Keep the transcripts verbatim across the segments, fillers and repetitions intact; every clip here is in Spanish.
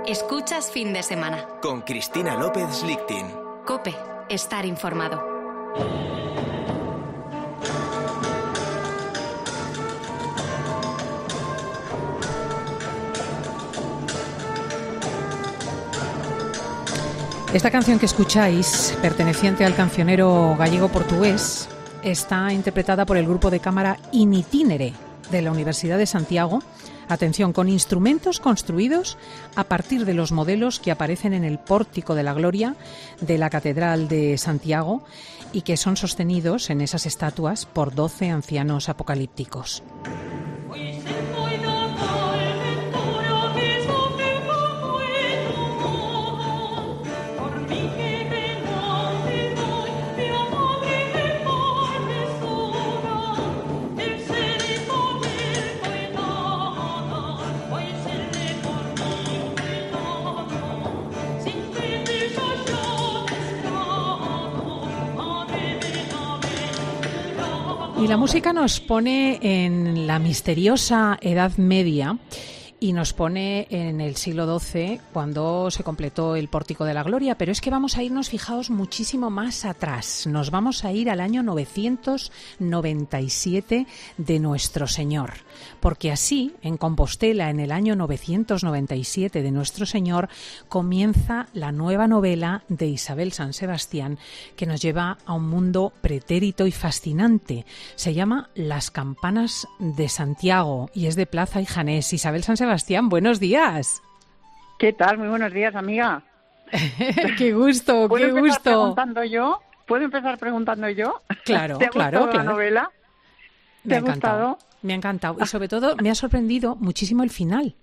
Escuchas Fin de Semana. Con Cristina López Lichtin. COPE. Estar informado. Esta canción que escucháis, perteneciente al cancionero gallego-portugués, está interpretada por el grupo de cámara In Itinere de la Universidad de Santiago. Atención, con instrumentos construidos a partir de los modelos que aparecen en el Pórtico de la Gloria de la Catedral de Santiago y que son sostenidos en esas estatuas por doce ancianos apocalípticos. Y la música nos pone en la misteriosa Edad Media y nos pone en el siglo doce, cuando se completó el Pórtico de la Gloria, pero es que vamos a irnos, fijaos, muchísimo más atrás. Nos vamos a ir al año novecientos noventa y siete de Nuestro Señor, porque así, en Compostela, en el año novecientos noventa y siete de Nuestro Señor, comienza la nueva novela de Isabel San Sebastián, que nos lleva a un mundo pretérito y fascinante. Se llama Las campanas de Santiago y es de Plaza y Janés. Isabel San Sebastián, buenos días. ¿Qué tal? Muy buenos días, amiga. Qué gusto, ¿Puedo qué empezar gusto. preguntando yo? ¿Puedo empezar preguntando yo? Claro, ¿Te ha claro, gustado claro. la novela? ¿Te Me ha ha encantado. gustado? Me ha encantado y sobre todo me ha sorprendido muchísimo el final.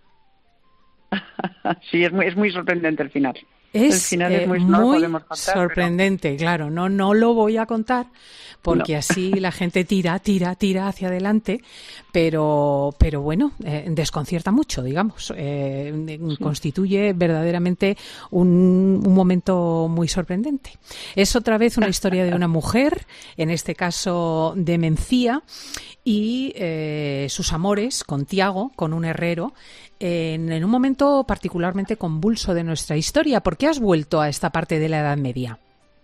Sí, es muy, es muy sorprendente el final. Es, el final eh, es muy, no lo muy podemos contar, sorprendente, pero... claro, no, no lo voy a contar porque no. Así la gente tira, tira, tira hacia adelante, pero, pero bueno, eh, desconcierta mucho, digamos, eh, sí. Constituye verdaderamente un, un momento muy sorprendente. Es otra vez una historia de una mujer, en este caso de Mencía, y eh, sus amores con Tiago, con un herrero, en, en un momento particularmente convulso de nuestra historia. ¿Por qué has vuelto a esta parte de la Edad Media?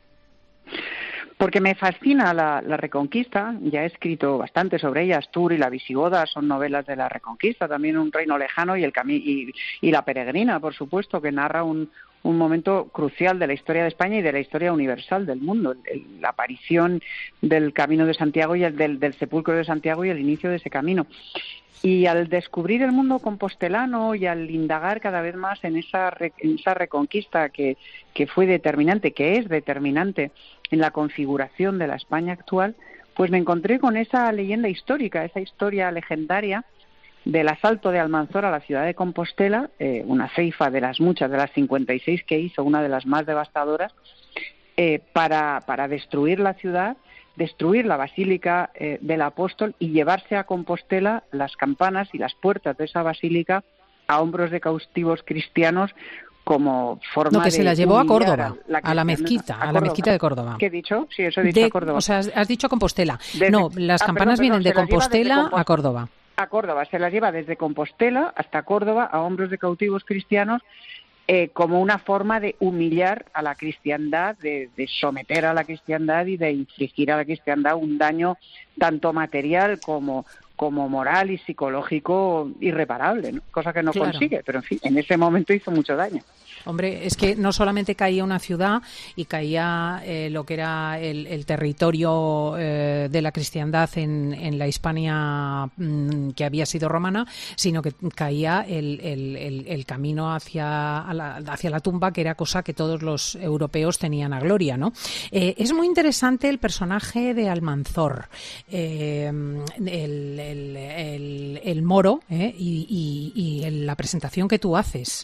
Porque me fascina la, la Reconquista, ya he escrito bastante sobre ella. Astur y la Visigoda son novelas de la Reconquista, también Un reino lejano y, el cami- y, y La peregrina, por supuesto, que narra un, un momento crucial de la historia de España y de la historia universal del mundo, el, el, la aparición del Camino de Santiago y el del, del sepulcro de Santiago y el inicio de ese camino. Y al descubrir el mundo compostelano y al indagar cada vez más en esa, re, en esa reconquista que, que fue determinante, que es determinante en la configuración de la España actual, pues me encontré con esa leyenda histórica, esa historia legendaria del asalto de Almanzor a la ciudad de Compostela, eh, una ceifa de las muchas, de las cincuenta y seis que hizo, una de las más devastadoras, eh, para, para destruir la ciudad, destruir la Basílica eh, del Apóstol y llevarse a Compostela las campanas y las puertas de esa basílica a hombros de cautivos cristianos como forma de... No, que se la llevó a Córdoba, a la, a la mezquita, a, a la mezquita de Córdoba. ¿Qué he dicho? Sí, eso he dicho de, a Córdoba. O sea, has dicho Compostela. Desde, no, las ah, campanas perdón, perdón, vienen de Compostela Compost- a Córdoba. A Córdoba, se las lleva desde Compostela hasta Córdoba a hombros de cautivos cristianos, Eh, como una forma de humillar a la cristiandad, de, de someter a la cristiandad y de infligir a la cristiandad un daño tanto material como, como moral y psicológico irreparable, ¿no? Cosa que no claro. consigue, pero en fin, en ese momento hizo mucho daño. Hombre, es que no solamente caía una ciudad y caía eh, lo que era el, el territorio eh, de la cristiandad en, en la Hispania mmm, que había sido romana, sino que caía el, el, el, el camino hacia la, hacia la tumba, que era cosa que todos los europeos tenían a gloria, ¿no? Eh, es muy interesante el personaje de Almanzor, eh, el, el, el, el moro eh, y, y, y la presentación que tú haces.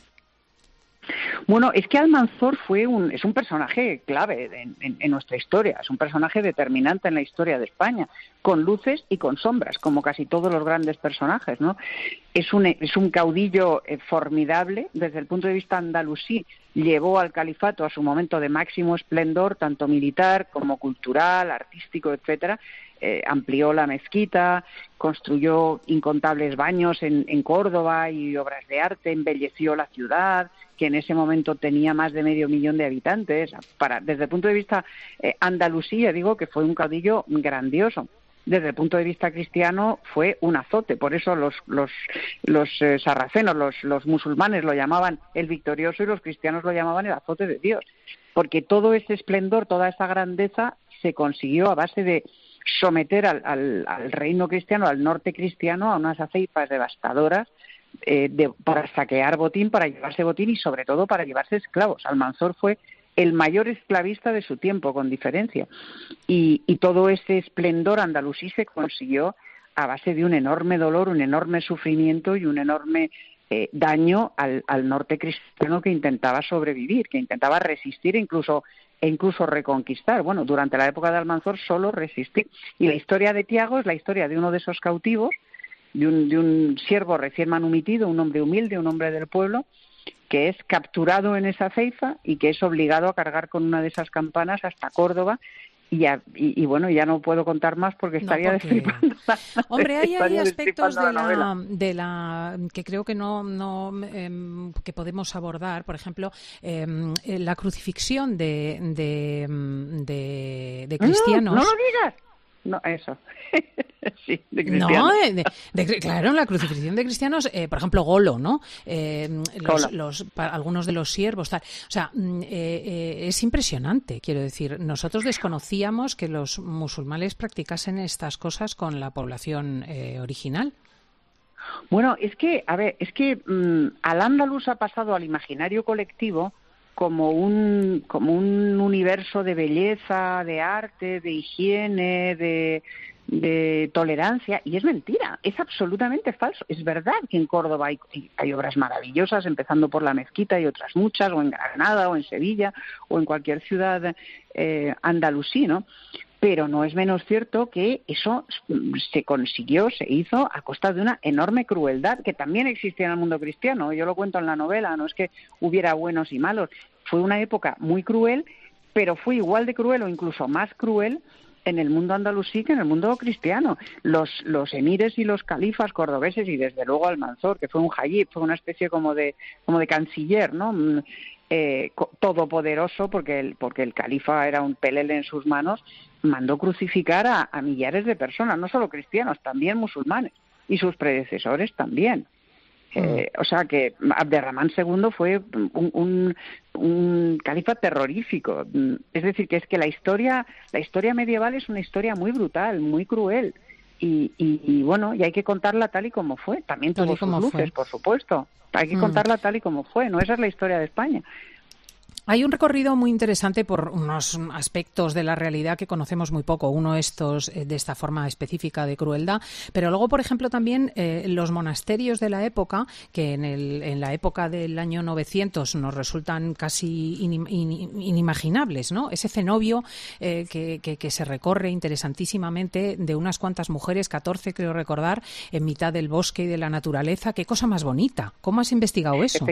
Bueno, es que Almanzor fue un, es un personaje clave en, en, en nuestra historia, es un personaje determinante en la historia de España, con luces y con sombras, como casi todos los grandes personajes, ¿no? Es un, es un caudillo eh, formidable desde el punto de vista andalusí, llevó al califato a su momento de máximo esplendor, tanto militar como cultural, artístico, etcétera. eh, amplió la mezquita, construyó incontables baños en, en Córdoba y obras de arte, embelleció la ciudad, que en ese momento tenía más de medio millón de habitantes. Para, desde el punto de vista eh, andalusí, ya digo que fue un caudillo grandioso. Desde el punto de vista cristiano fue un azote, por eso los los los eh, sarracenos, los los musulmanes lo llamaban el victorioso y los cristianos lo llamaban el azote de Dios, porque todo ese esplendor, toda esa grandeza se consiguió a base de someter al, al, al reino cristiano, al norte cristiano, a unas aceifas devastadoras eh, de, para saquear botín, para llevarse botín y sobre todo para llevarse esclavos. Almanzor fue el mayor esclavista de su tiempo, con diferencia. Y, y todo ese esplendor andalusí se consiguió a base de un enorme dolor, un enorme sufrimiento y un enorme eh, daño al, al norte cristiano que intentaba sobrevivir, que intentaba resistir e incluso, e incluso reconquistar. Bueno, durante la época de Almanzor solo resistir. Y la historia de Tiago es la historia de uno de esos cautivos, de un, de un siervo recién manumitido, un hombre humilde, un hombre del pueblo, que es capturado en esa ceifa y que es obligado a cargar con una de esas campanas hasta Córdoba. Y, ya, y, y bueno, ya no puedo contar más porque estaría no, porque... destripando. La, Hombre, hay, hay aspectos de la, la de la que creo que no, no eh, que podemos abordar. Por ejemplo, eh, la crucifixión de de, de, de cristianos. No, no lo digas. No, eso. Sí, de cristianos. No, de, de, claro, la crucifixión de cristianos, eh, por ejemplo, Golo, ¿no? Eh, los, los, para, algunos de los siervos, tal. O sea, eh, eh, es impresionante, quiero decir. Nosotros desconocíamos que los musulmanes practicasen estas cosas con la población eh, original. Bueno, es que, a ver, es que mmm, al-Ándalus ha pasado al imaginario colectivo como un como un universo de belleza, de arte, de higiene, de, de tolerancia, y es mentira, es absolutamente falso. Es verdad que en Córdoba hay, hay obras maravillosas, empezando por la mezquita y otras muchas, o en Granada, o en Sevilla, o en cualquier ciudad eh, andalusí, ¿no? Pero no es menos cierto que eso se consiguió, se hizo a costa de una enorme crueldad que también existía en el mundo cristiano. Yo lo cuento en la novela, no es que hubiera buenos y malos. Fue una época muy cruel, pero fue igual de cruel o incluso más cruel en el mundo andalusí que en el mundo cristiano. Los, los emires y los califas cordobeses, y desde luego Almanzor, que fue un jayib, fue una especie como de, como de canciller, ¿no? Eh, todopoderoso, porque el, porque el califa era un pelele en sus manos, mandó crucificar a, a millares de personas, no solo cristianos, también musulmanes, y sus predecesores también. Eh, o sea que Abderramán segundo fue un, un, un califa terrorífico. Es decir, que es que la historia, la historia medieval es una historia muy brutal, muy cruel. Y, y, y bueno, y hay que contarla tal y como fue. También tuvo sus luces, fue. Por supuesto. Hay que mm. contarla tal y como fue. No, esa es la historia de España. Hay un recorrido muy interesante por unos aspectos de la realidad que conocemos muy poco. Uno estos eh, de esta forma específica de crueldad, pero luego, por ejemplo, también eh, los monasterios de la época, que en, el, en la época del año novecientos nos resultan casi inim, in, inimaginables, ¿no? Ese cenobio eh, que, que, que se recorre interesantísimamente de unas cuantas mujeres, catorce creo recordar, en mitad del bosque y de la naturaleza. ¡Qué cosa más bonita! ¿Cómo has investigado eso?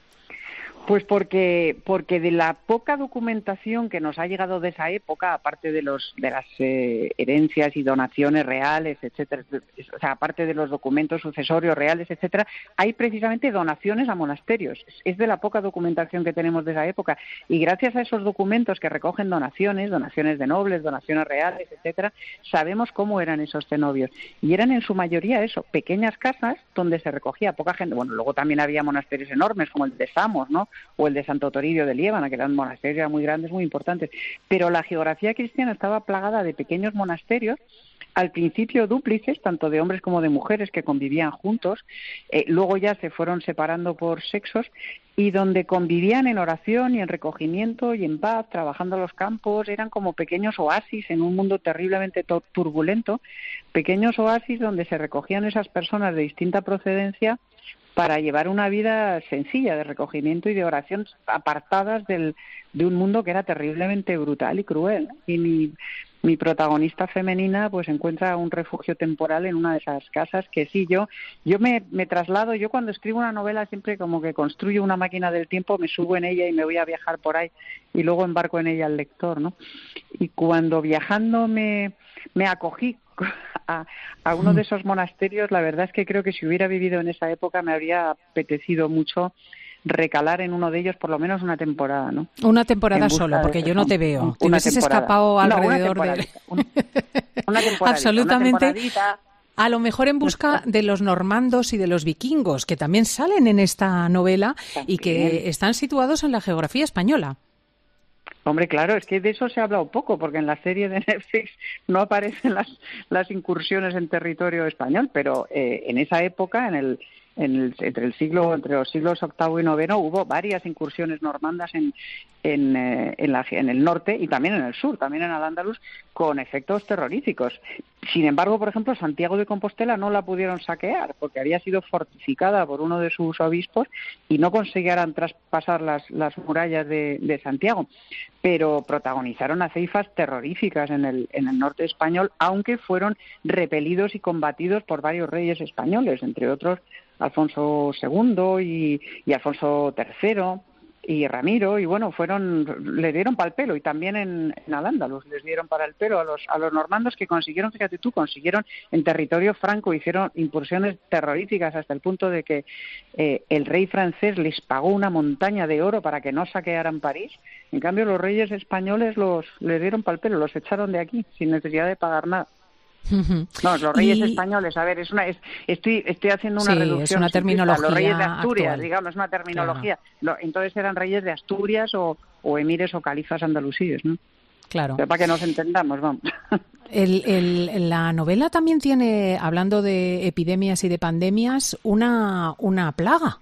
Pues porque porque de la poca documentación que nos ha llegado de esa época, aparte de los de las eh, herencias y donaciones reales, etcétera, o sea, aparte de los documentos sucesorios reales, etcétera, hay precisamente donaciones a monasterios. Es de la poca documentación que tenemos de esa época, y gracias a esos documentos que recogen donaciones, donaciones de nobles, donaciones reales, etcétera, sabemos cómo eran esos cenobios, y eran en su mayoría eso, pequeñas casas donde se recogía poca gente. Bueno, luego también había monasterios enormes como el de Samos, ¿no?, o el de Santo Toribio de Liébana, que eran monasterios muy grandes, muy importantes. Pero la geografía cristiana estaba plagada de pequeños monasterios, al principio dúplices, tanto de hombres como de mujeres que convivían juntos, eh, luego ya se fueron separando por sexos, y donde convivían en oración y en recogimiento y en paz, trabajando los campos. Eran como pequeños oasis en un mundo terriblemente turbulento, pequeños oasis donde se recogían esas personas de distinta procedencia para llevar una vida sencilla de recogimiento y de oración, apartadas del, de un mundo que era terriblemente brutal y cruel. Y mi, mi protagonista femenina pues encuentra un refugio temporal en una de esas casas que sí, yo yo me, me traslado, yo cuando escribo una novela siempre como que construyo una máquina del tiempo, me subo en ella y me voy a viajar por ahí y luego embarco en ella al lector, ¿no? Y cuando viajando me, me acogí a, a uno de esos monasterios, la verdad es que creo que si hubiera vivido en esa época me habría apetecido mucho recalar en uno de ellos por lo menos una temporada, ¿no? Una temporada solo, porque yo no te veo. Te hubieses escapado alrededor de... Una, una temporada. Absolutamente. Una a lo mejor en busca de los normandos y de los vikingos, que también salen en esta novela también. Y que están situados en la geografía española. Hombre, claro, es que de eso se ha hablado poco, porque en la serie de Netflix no aparecen las, las incursiones en territorio español, pero eh, en esa época, en el En el, entre el siglo entre los siglos octavo y noveno hubo varias incursiones normandas en en, eh, en, la, en el norte y también en el sur, también en Al-Ándalus, con efectos terroríficos. Sin embargo, por ejemplo, Santiago de Compostela no la pudieron saquear porque había sido fortificada por uno de sus obispos y no consiguieron traspasar las, las murallas de, de Santiago, pero protagonizaron aceifas terroríficas en el, en el norte español, aunque fueron repelidos y combatidos por varios reyes españoles, entre otros Alfonso segundo y, y Alfonso tercero y Ramiro, y bueno, fueron le dieron para el pelo, y también en, en Al-Ándalus les dieron para el pelo a los a los normandos, que consiguieron, fíjate tú, consiguieron en territorio franco, hicieron incursiones terroríficas hasta el punto de que eh, el rey francés les pagó una montaña de oro para que no saquearan París. En cambio, los reyes españoles los les dieron para el pelo, los echaron de aquí sin necesidad de pagar nada. No, los reyes y... españoles, a ver, es una, es, estoy, estoy haciendo una sí, reducción. Es una terminología los reyes de Asturias, actual. digamos, es una terminología. Claro. Lo, entonces eran reyes de Asturias o, o emires o califas andalusíes, ¿no? Claro. Pero para que nos entendamos, vamos. El, el, la novela también tiene, hablando de epidemias y de pandemias, una, una plaga.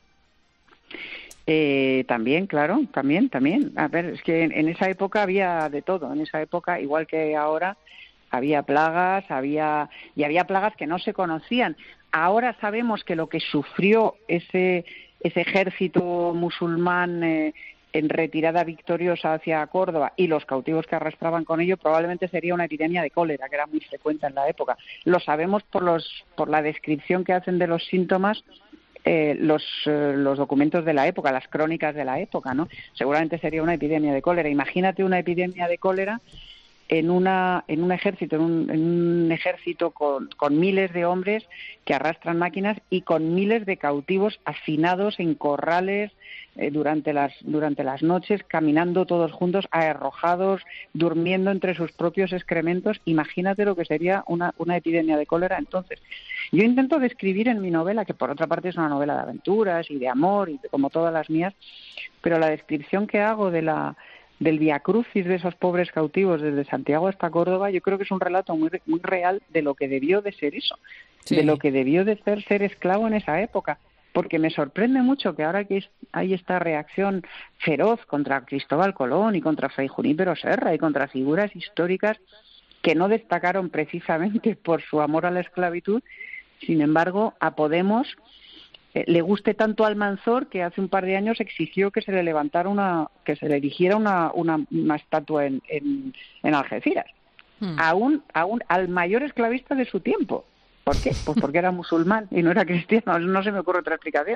Eh, también, claro, también, también. A ver, es que en, en esa época había de todo. En esa época, igual que ahora, había plagas, había y había plagas que no se conocían. Ahora sabemos que lo que sufrió ese ese ejército musulmán eh, en retirada victoriosa hacia Córdoba y los cautivos que arrastraban con ello probablemente sería una epidemia de cólera, que era muy frecuente en la época. Lo sabemos por los por la descripción que hacen de los síntomas eh, los eh, los documentos de la época, las crónicas de la época, ¿no? Seguramente sería una epidemia de cólera. Imagínate una epidemia de cólera en una en un ejército en un, en un ejército con, con miles de hombres que arrastran máquinas y con miles de cautivos hacinados en corrales eh, durante las durante las noches, caminando todos juntos, arrojados, durmiendo entre sus propios excrementos. Imagínate lo que sería una una epidemia de cólera. Entonces, yo intento describir en mi novela, que por otra parte es una novela de aventuras y de amor y de, como todas las mías, pero la descripción que hago de la del viacrucis de esos pobres cautivos desde Santiago hasta Córdoba, yo creo que es un relato muy muy real de lo que debió de ser eso, sí. de lo que debió de ser ser esclavo en esa época, porque me sorprende mucho que ahora que hay esta reacción feroz contra Cristóbal Colón y contra Fray Junípero Serra y contra figuras históricas que no destacaron precisamente por su amor a la esclavitud, sin embargo, a Podemos Eh, le guste tanto al Almanzor que hace un par de años exigió que se le levantara una, que se le erigiera una, una, una estatua en, en, en Algeciras, hmm. a un, a un, al mayor esclavista de su tiempo. ¿Por qué? Pues porque era musulmán y no era cristiano. No se me ocurre otra explicación.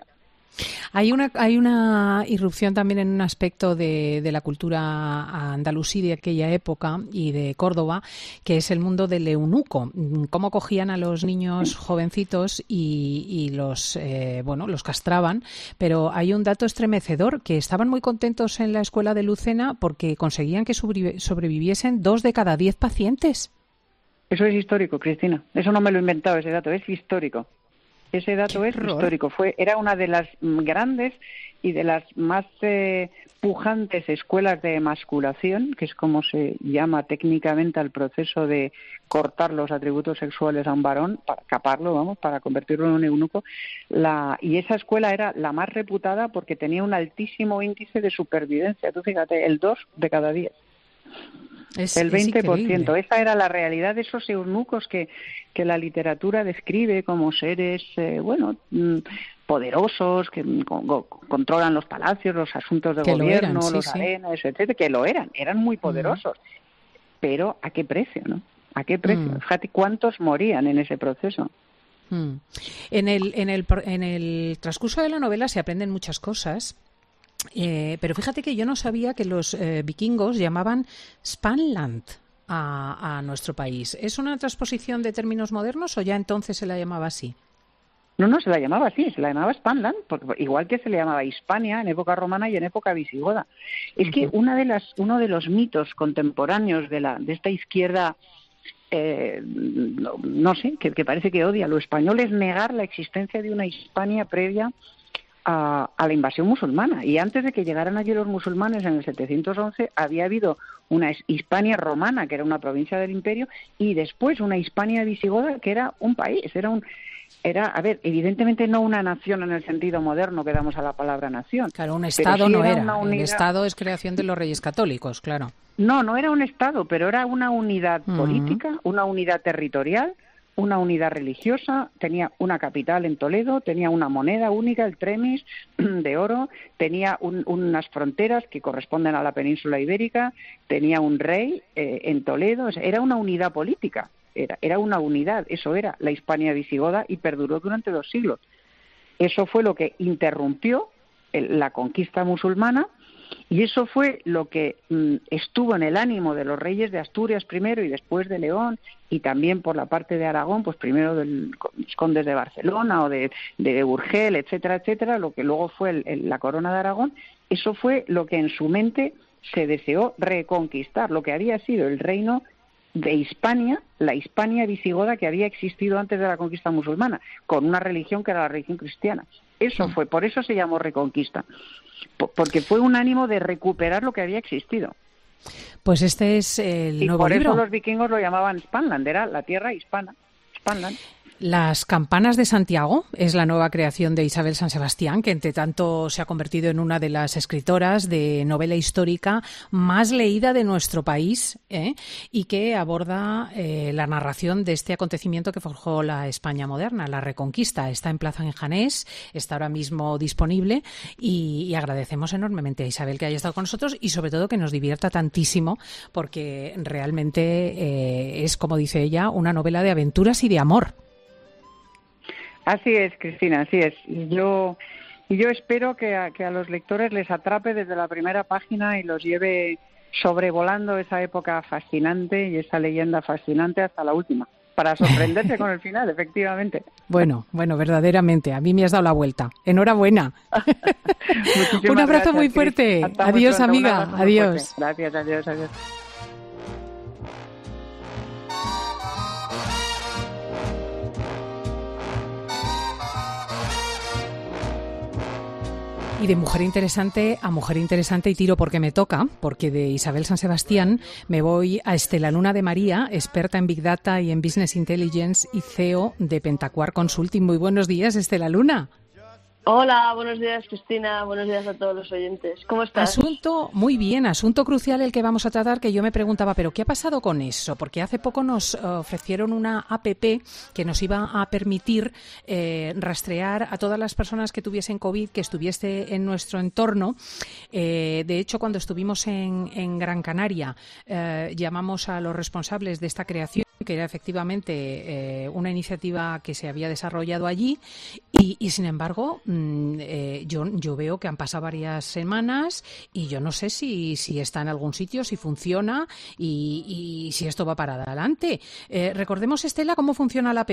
Hay una hay una irrupción también en un aspecto de, de la cultura andalusí de aquella época y de Córdoba, que es el mundo del eunuco. Cómo cogían a los niños jovencitos y, y los eh, bueno los castraban. Pero hay un dato estremecedor, que estaban muy contentos en la escuela de Lucena porque conseguían que sobreviviesen dos de cada diez pacientes. Eso es histórico, Cristina. Eso no me lo he inventado, ese dato, es histórico. Ese dato es histórico. Fue, era una de las grandes y de las más eh, pujantes escuelas de emasculación, que es como se llama técnicamente al proceso de cortar los atributos sexuales a un varón, para caparlo, vamos, para convertirlo en un eunuco. La, y esa escuela era la más reputada porque tenía un altísimo índice de supervivencia. Tú fíjate, el dos de cada diez. Es, el veinte por ciento. Esa era la realidad de esos eunucos que, que la literatura describe como seres, eh, bueno, poderosos, que con, con, controlan los palacios, los asuntos de que gobierno, eran, sí, los sí. arenas, etcétera, que lo eran, eran muy poderosos. Mm. Pero ¿a qué precio, no? ¿A qué precio? Mm. Fíjate cuántos morían en ese proceso. Mm. En el, en el, en el transcurso de la novela se aprenden muchas cosas. Eh, pero fíjate que yo no sabía que los eh, vikingos llamaban Spanland a, a nuestro país. ¿Es una transposición de términos modernos o ya entonces se la llamaba así? No, no, se la llamaba así, se la llamaba Spanland, porque igual que se le llamaba Hispania en época romana y en época visigoda. Es que una de las, uno de los mitos contemporáneos de la de esta izquierda, eh, no, no sé, que, que parece que odia lo español, es negar la existencia de una Hispania previa a, a la invasión musulmana. Y antes de que llegaran allí los musulmanes en el setecientos once, había habido una Hispania romana, que era una provincia del imperio, y después una Hispania visigoda, que era un país, era un... Era, a ver, evidentemente no una nación en el sentido moderno que damos a la palabra nación. Claro, un Estado sí no era. era. Unidad... El Estado es creación de los Reyes Católicos, claro. No, no era un Estado, pero era una unidad uh-huh. política, una unidad territorial, una unidad religiosa, tenía una capital en Toledo, tenía una moneda única, el tremis de oro, tenía un, unas fronteras que corresponden a la península ibérica, tenía un rey eh, en Toledo, o sea, era una unidad política. Era, era una unidad, eso era la Hispania visigoda y perduró durante dos siglos. Eso fue lo que interrumpió el, la conquista musulmana y eso fue lo que mm, estuvo en el ánimo de los reyes de Asturias primero y después de León y también por la parte de Aragón, pues primero de los condes de Barcelona o de, de Urgel, etcétera, etcétera, lo que luego fue el, el, la corona de Aragón. Eso fue lo que en su mente se deseó reconquistar, lo que había sido el reino de Hispania, la Hispania visigoda que había existido antes de la conquista musulmana, con una religión que era la religión cristiana. Eso fue, por eso se llamó Reconquista, porque fue un ánimo de recuperar lo que había existido. Pues este es el y nuevo por libro. Por eso los vikingos lo llamaban Spanland, era la tierra hispana, Spanland. Las campanas de Santiago es la nueva creación de Isabel San Sebastián, que entre tanto se ha convertido en una de las escritoras de novela histórica más leída de nuestro país, ¿eh? y que aborda eh, la narración de este acontecimiento que forjó la España moderna, la Reconquista. Está en Plaza en Janés, está ahora mismo disponible y, y agradecemos enormemente a Isabel que haya estado con nosotros y sobre todo que nos divierta tantísimo porque realmente eh, es, como dice ella, una novela de aventuras y de amor. Así es, Cristina, así es. Y yo, y yo espero que a, que a los lectores les atrape desde la primera página y los lleve sobrevolando esa época fascinante y esa leyenda fascinante hasta la última, para sorprenderse con el final, efectivamente. Bueno, bueno, verdaderamente, a mí me has dado la vuelta. Enhorabuena. Un abrazo gracias, muy fuerte. Adiós, muy pronto, amiga. Adiós. Gracias, adiós, adiós. Y de mujer interesante a mujer interesante y tiro porque me toca, porque de Isabel San Sebastián me voy a Estela Luna de María, experta en Big Data y en Business Intelligence y C E O de Pentacuar Consulting. Muy buenos días, Estela Luna. Hola, buenos días, Cristina. Buenos días a todos los oyentes. ¿Cómo estás? Asunto, muy bien, asunto crucial el que vamos a tratar, que yo me preguntaba, ¿pero qué ha pasado con eso? Porque hace poco nos ofrecieron una app que nos iba a permitir eh, rastrear a todas las personas que tuviesen COVID, que estuviese en nuestro entorno. Eh, de hecho, cuando estuvimos en, en Gran Canaria, eh, llamamos a los responsables de esta creación, que era efectivamente eh, una iniciativa que se había desarrollado allí y, y sin embargo mmm, eh, yo, yo veo que han pasado varias semanas y yo no sé si, si está en algún sitio, si funciona y, y si esto va para adelante. Eh, recordemos, Estela, cómo funciona la app.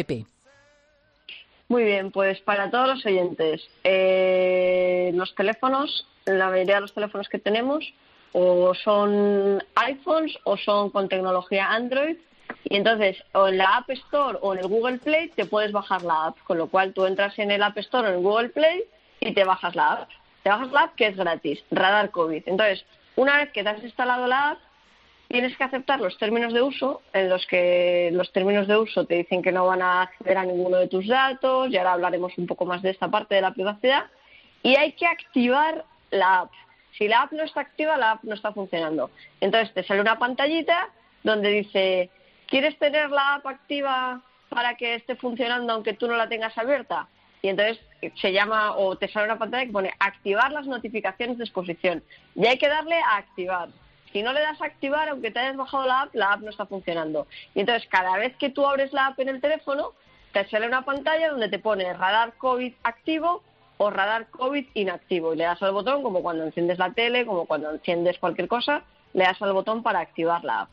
Muy bien, pues para todos los oyentes, eh, los teléfonos, la mayoría de los teléfonos que tenemos o son iPhones o son con tecnología Android. Y entonces, o en la App Store o en el Google Play te puedes bajar la app, con lo cual tú entras en el App Store o en el Google Play y te bajas la app. Te bajas la app que es gratis, Radar COVID. Entonces, una vez que te has instalado la app, tienes que aceptar los términos de uso, en los que los términos de uso te dicen que no van a acceder a ninguno de tus datos, y ahora hablaremos un poco más de esta parte de la privacidad, y hay que activar la app. Si la app no está activa, la app no está funcionando. Entonces, te sale una pantallita donde dice: ¿quieres tener la app activa para que esté funcionando aunque tú no la tengas abierta? Y entonces se llama, o te sale una pantalla que pone activar las notificaciones de exposición. Y hay que darle a activar. Si no le das a activar, aunque te hayas bajado la app, la app no está funcionando. Y entonces cada vez que tú abres la app en el teléfono, te sale una pantalla donde te pone Radar COVID activo o Radar COVID inactivo. Y le das al botón, como cuando enciendes la tele, como cuando enciendes cualquier cosa, le das al botón para activar la app.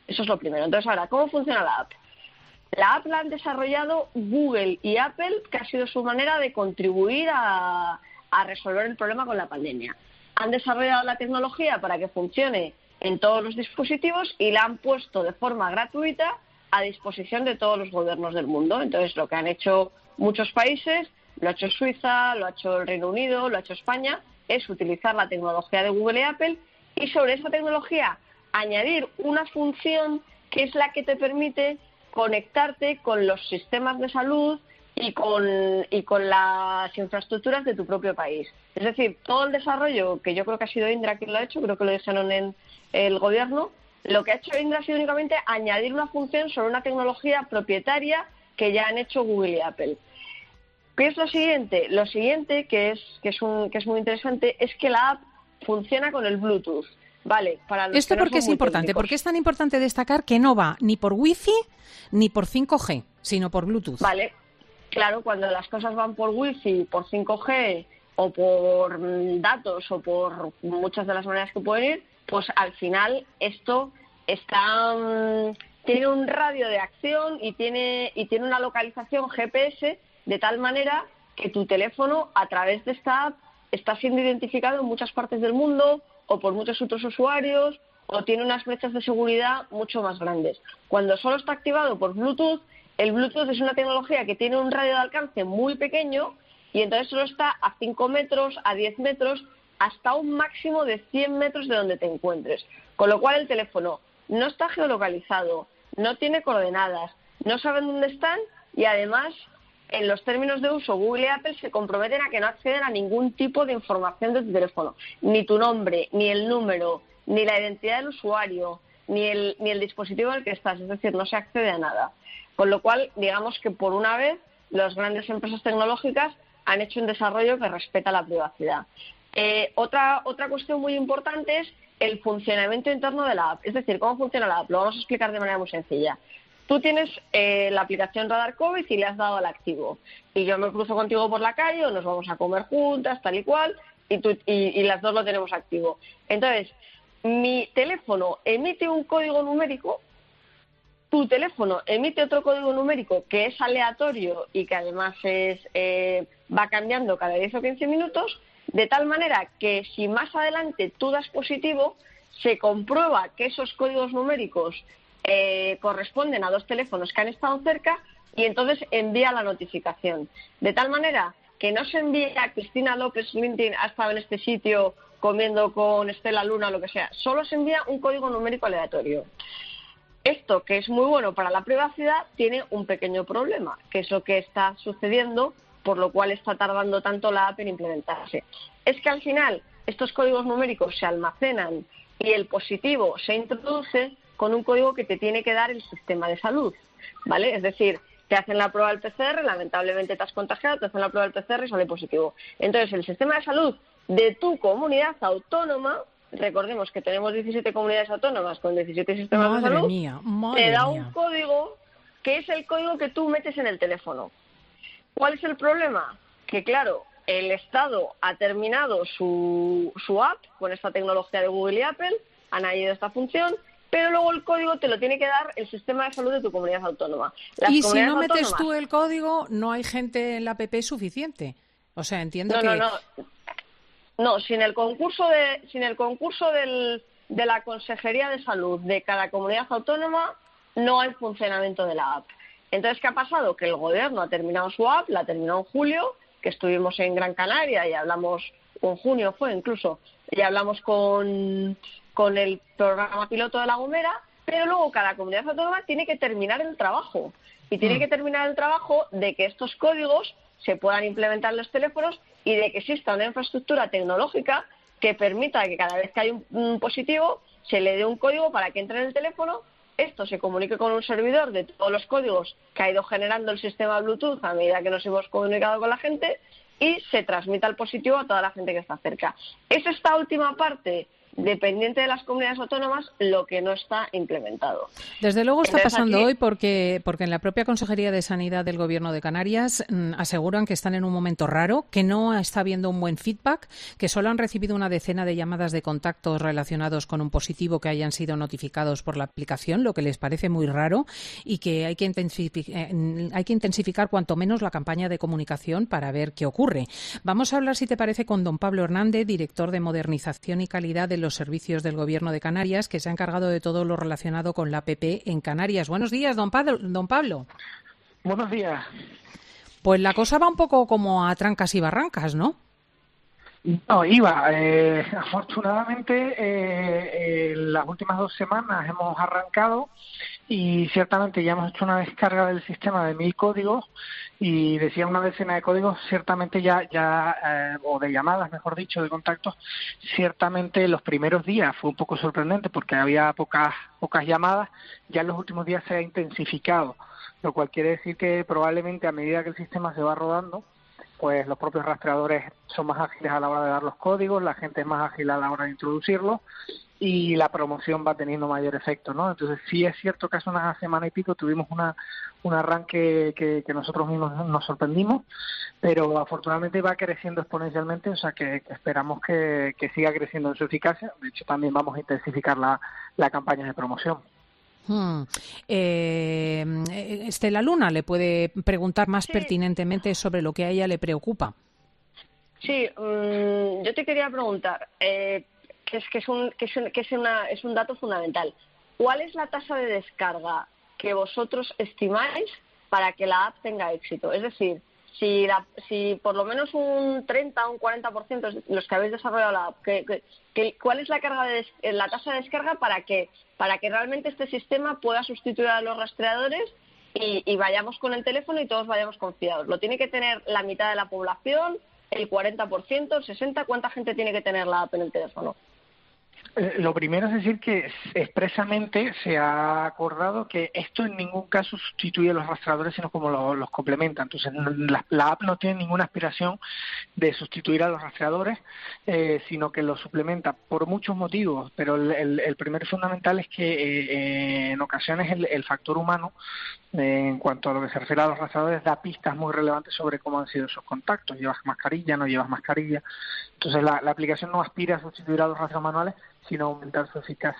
Eso es lo primero. Entonces, ahora, ¿cómo funciona la app? La app la han desarrollado Google y Apple, que ha sido su manera de contribuir a, a resolver el problema con la pandemia. Han desarrollado la tecnología para que funcione en todos los dispositivos y la han puesto de forma gratuita a disposición de todos los gobiernos del mundo. Entonces, lo que han hecho muchos países, lo ha hecho Suiza, lo ha hecho el Reino Unido, lo ha hecho España, es utilizar la tecnología de Google y Apple y sobre esa tecnología añadir una función que es la que te permite conectarte con los sistemas de salud y con, y con las infraestructuras de tu propio país. Es decir, todo el desarrollo, que yo creo que ha sido Indra quien lo ha hecho, creo que lo dijeron en el gobierno, lo que ha hecho Indra ha sido únicamente añadir una función sobre una tecnología propietaria que ya han hecho Google y Apple. ¿Qué es lo siguiente? Lo siguiente, que es, que es, un, que es muy interesante, es que la app funciona con el Bluetooth. Vale, para los ¿Esto que no por qué son es muy importante? técnicos. ¿Por qué es tan importante destacar que no va ni por Wi-Fi ni por cinco G, sino por Bluetooth? Vale, claro, cuando las cosas van por Wi-Fi, por cinco G o por mm, datos o por muchas de las maneras que pueden ir, pues al final esto está mm, tiene un radio de acción y tiene y tiene una localización G P S de tal manera que tu teléfono a través de esta app está siendo identificado en muchas partes del mundo o por muchos otros usuarios, o tiene unas brechas de seguridad mucho más grandes. Cuando solo está activado por Bluetooth, el Bluetooth es una tecnología que tiene un radio de alcance muy pequeño y entonces solo está a cinco metros, a diez metros, hasta un máximo de cien metros de donde te encuentres. Con lo cual el teléfono no está geolocalizado, no tiene coordenadas, no saben dónde están y además, en los términos de uso, Google y Apple se comprometen a que no acceden a ningún tipo de información de tu teléfono, ni tu nombre, ni el número, ni la identidad del usuario, ni el, ni el dispositivo en el que estás, es decir, no se accede a nada. Con lo cual, digamos que por una vez, las grandes empresas tecnológicas han hecho un desarrollo que respeta la privacidad. Eh, otra, otra cuestión muy importante es el funcionamiento interno de la app, es decir, cómo funciona la app. Lo vamos a explicar de manera muy sencilla. Tú tienes eh, la aplicación Radar COVID y le has dado al activo. Y yo me cruzo contigo por la calle o nos vamos a comer juntas, tal y cual, y, tú, y, y las dos lo tenemos activo. Entonces, mi teléfono emite un código numérico, tu teléfono emite otro código numérico que es aleatorio y que además es eh, va cambiando cada diez o quince minutos, de tal manera que si más adelante tú das positivo, se comprueba que esos códigos numéricos Eh, corresponden a dos teléfonos que han estado cerca y entonces envía la notificación. De tal manera que no se envía a Cristina López LinkedIn ha estado en este sitio comiendo con Estela Luna o lo que sea, solo se envía un código numérico aleatorio. Esto, que es muy bueno para la privacidad, tiene un pequeño problema, que es lo que está sucediendo, por lo cual está tardando tanto la app en implementarse. Es que al final estos códigos numéricos se almacenan y el positivo se introduce con un código que te tiene que dar el sistema de salud, ¿vale? Es decir, te hacen la prueba del P C R, lamentablemente te has contagiado, te hacen la prueba del P C R y sale positivo. Entonces, el sistema de salud de tu comunidad autónoma, recordemos que tenemos diecisiete comunidades autónomas con diecisiete sistemas madre de salud, mía, madre te da mía. un código que es el código que tú metes en el teléfono. ¿Cuál es el problema? Que, claro, el Estado ha terminado su, su app con esta tecnología de Google y Apple, han añadido esta función, pero luego el código te lo tiene que dar el sistema de salud de tu comunidad autónoma. Las y si no metes autónomas... tú el código, no hay gente en la app suficiente. O sea, entiendo no, que... No, no, no. Sin el concurso, de, sin el concurso del, de la Consejería de Salud de cada comunidad autónoma, no hay funcionamiento de la app. Entonces, ¿qué ha pasado? Que el gobierno ha terminado su app, la terminó en julio, que estuvimos en Gran Canaria y hablamos, o en junio fue incluso, y hablamos con... con el programa piloto de La Gomera, pero luego cada comunidad autónoma tiene que terminar el trabajo. Y tiene Mm. que terminar el trabajo de que estos códigos se puedan implementar en los teléfonos y de que exista una infraestructura tecnológica que permita que cada vez que hay un, un positivo se le dé un código para que entre en el teléfono, esto se comunique con un servidor de todos los códigos que ha ido generando el sistema Bluetooth a medida que nos hemos comunicado con la gente y se transmita el positivo a toda la gente que está cerca. Es esta última parte dependiente de las comunidades autónomas lo que no está implementado. Desde luego está Entonces, pasando aquí... hoy porque, porque en la propia Consejería de Sanidad del Gobierno de Canarias mmm, aseguran que están en un momento raro, que no está habiendo un buen feedback, que solo han recibido una decena de llamadas de contactos relacionados con un positivo que hayan sido notificados por la aplicación, lo que les parece muy raro, y que hay que intensificar, eh, hay que intensificar cuanto menos la campaña de comunicación para ver qué ocurre. Vamos a hablar, si te parece, con don Pablo Hernández, director de Modernización y Calidad de los Servicios del Gobierno de Canarias, que se ha encargado de todo lo relacionado con la A P P en Canarias. Buenos días, don Pablo. Don Pablo. Buenos días. Pues la cosa va un poco como a trancas y barrancas, ¿no? No, iba. Eh, afortunadamente, eh, en las últimas dos semanas hemos arrancado y ciertamente ya hemos hecho una descarga del sistema de mil códigos y decía una decena de códigos, ciertamente ya, ya eh, o de llamadas, mejor dicho, de contactos, ciertamente los primeros días fue un poco sorprendente porque había pocas, pocas llamadas, ya en los últimos días se ha intensificado, lo cual quiere decir que probablemente a medida que el sistema se va rodando, pues los propios rastreadores son más ágiles a la hora de dar los códigos, la gente es más ágil a la hora de introducirlos y la promoción va teniendo mayor efecto, ¿no? Entonces sí es cierto que hace una semana y pico tuvimos una un arranque que, que nosotros mismos nos sorprendimos, pero afortunadamente va creciendo exponencialmente, o sea que, que esperamos que, que siga creciendo en su eficacia. De hecho también vamos a intensificar la, la campaña de promoción. Hmm. Eh, Estela Luna le puede preguntar más sí. pertinentemente sobre lo que a ella le preocupa. Sí, um, yo te quería preguntar, eh, que es que es un que es, un, que es, una, es un dato fundamental. ¿Cuál es la tasa de descarga que vosotros estimáis para que la app tenga éxito? Es decir, si, la, si por lo menos un treinta o un cuarenta por ciento los que habéis desarrollado la app, que, que, que, ¿cuál es la carga de la tasa de descarga para que para que realmente este sistema pueda sustituir a los rastreadores y, y vayamos con el teléfono y todos vayamos confiados? ¿Lo tiene que tener la mitad de la población, el cuarenta por ciento, el sesenta por ciento? ¿Cuánta gente tiene que tener la app en el teléfono? Eh, lo primero es decir que expresamente se ha acordado que esto en ningún caso sustituye a los rastreadores, sino como lo, los complementa. Entonces, la, la app no tiene ninguna aspiración de sustituir a los rastreadores, eh, sino que los suplementa por muchos motivos. Pero el, el, el primero y fundamental es que eh, en ocasiones el, el factor humano, eh, en cuanto a lo que se refiere a los rastreadores, da pistas muy relevantes sobre cómo han sido esos contactos. Llevas mascarilla, no llevas mascarilla. Entonces, la, la aplicación no aspira a sustituir a los rastreos manuales, sino aumentar su eficacia.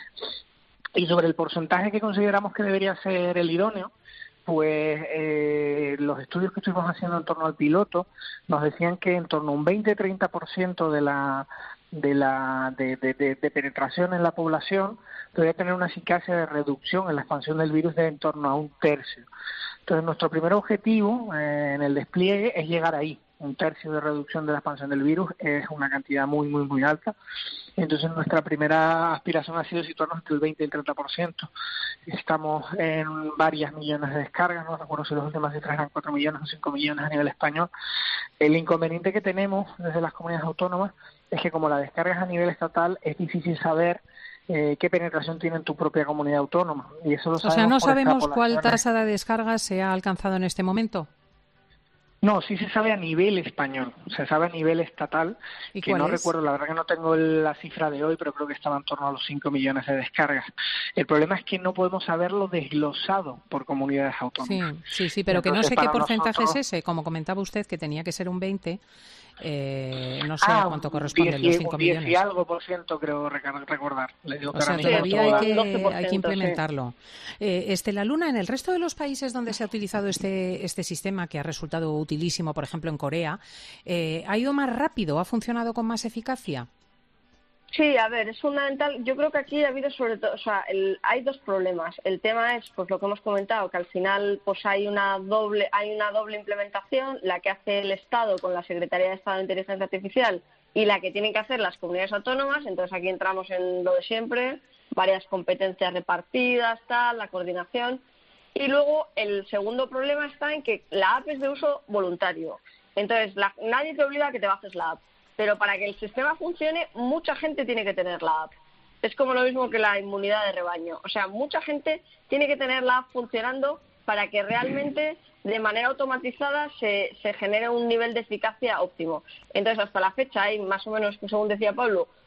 Y sobre el porcentaje que consideramos que debería ser el idóneo, pues eh, los estudios que estuvimos haciendo en torno al piloto nos decían que en torno a un veinte a treinta por ciento de la de la de, de, de, de penetración en la población debería tener una eficacia de reducción en la expansión del virus de en torno a un tercio. Entonces nuestro primer objetivo eh, en el despliegue es llegar ahí. Un tercio de reducción de la expansión del virus es una cantidad muy, muy, muy alta. Entonces, nuestra primera aspiración ha sido situarnos entre el veinte y el treinta por ciento. Estamos en varias millones de descargas, no recuerdo si las últimas cifras eran cuatro millones o cinco millones a nivel español. El inconveniente que tenemos desde las comunidades autónomas es que como la descarga es a nivel estatal, es difícil saber Eh, qué penetración tiene en tu propia comunidad autónoma. Y eso lo o sea, ¿no sabemos cuál tasa de descarga se ha alcanzado en este momento? No, sí se sabe a nivel español, se sabe a nivel estatal, ¿Y que cuál no es? recuerdo, la verdad que no tengo la cifra de hoy, pero creo que estaba en torno a los cinco millones de descargas. El problema es que no podemos saberlo desglosado por comunidades autónomas. Sí, sí, sí, pero que no Entonces, sé qué para porcentaje nosotros... es ese, como comentaba usted, que tenía que ser un veinte, eh, no sé ah, a cuánto corresponden los cinco diez millones. y algo por ciento creo recordar. Le digo O que sea, ahora mismo todavía hay toda... que, hay que implementarlo. Sí. Eh, Estela Luna, en el resto de los países donde se ha utilizado este, este sistema, que ha resultado utilísimo, por ejemplo en Corea, eh, ¿ha ido más rápido? ¿Ha funcionado con más eficacia? Sí, a ver, es fundamental. Yo creo que aquí ha habido sobre todo, o sea, el, hay dos problemas. El tema es, pues lo que hemos comentado, que al final, pues hay una doble, hay una doble implementación, la que hace el Estado con la Secretaría de Estado de Inteligencia Artificial y la que tienen que hacer las comunidades autónomas. Entonces aquí entramos en lo de siempre, varias competencias repartidas, tal, la coordinación. Y luego el segundo problema está en que la app es de uso voluntario. Entonces la, nadie te obliga a que te bajes la app. Pero para que el sistema funcione, mucha gente tiene que tener la app. Es como lo mismo que la inmunidad de rebaño. O sea, mucha gente tiene que tener la app funcionando para que realmente, de manera automatizada, se, se genere un nivel de eficacia óptimo. Entonces, hasta la fecha hay más o menos, según decía Pablo,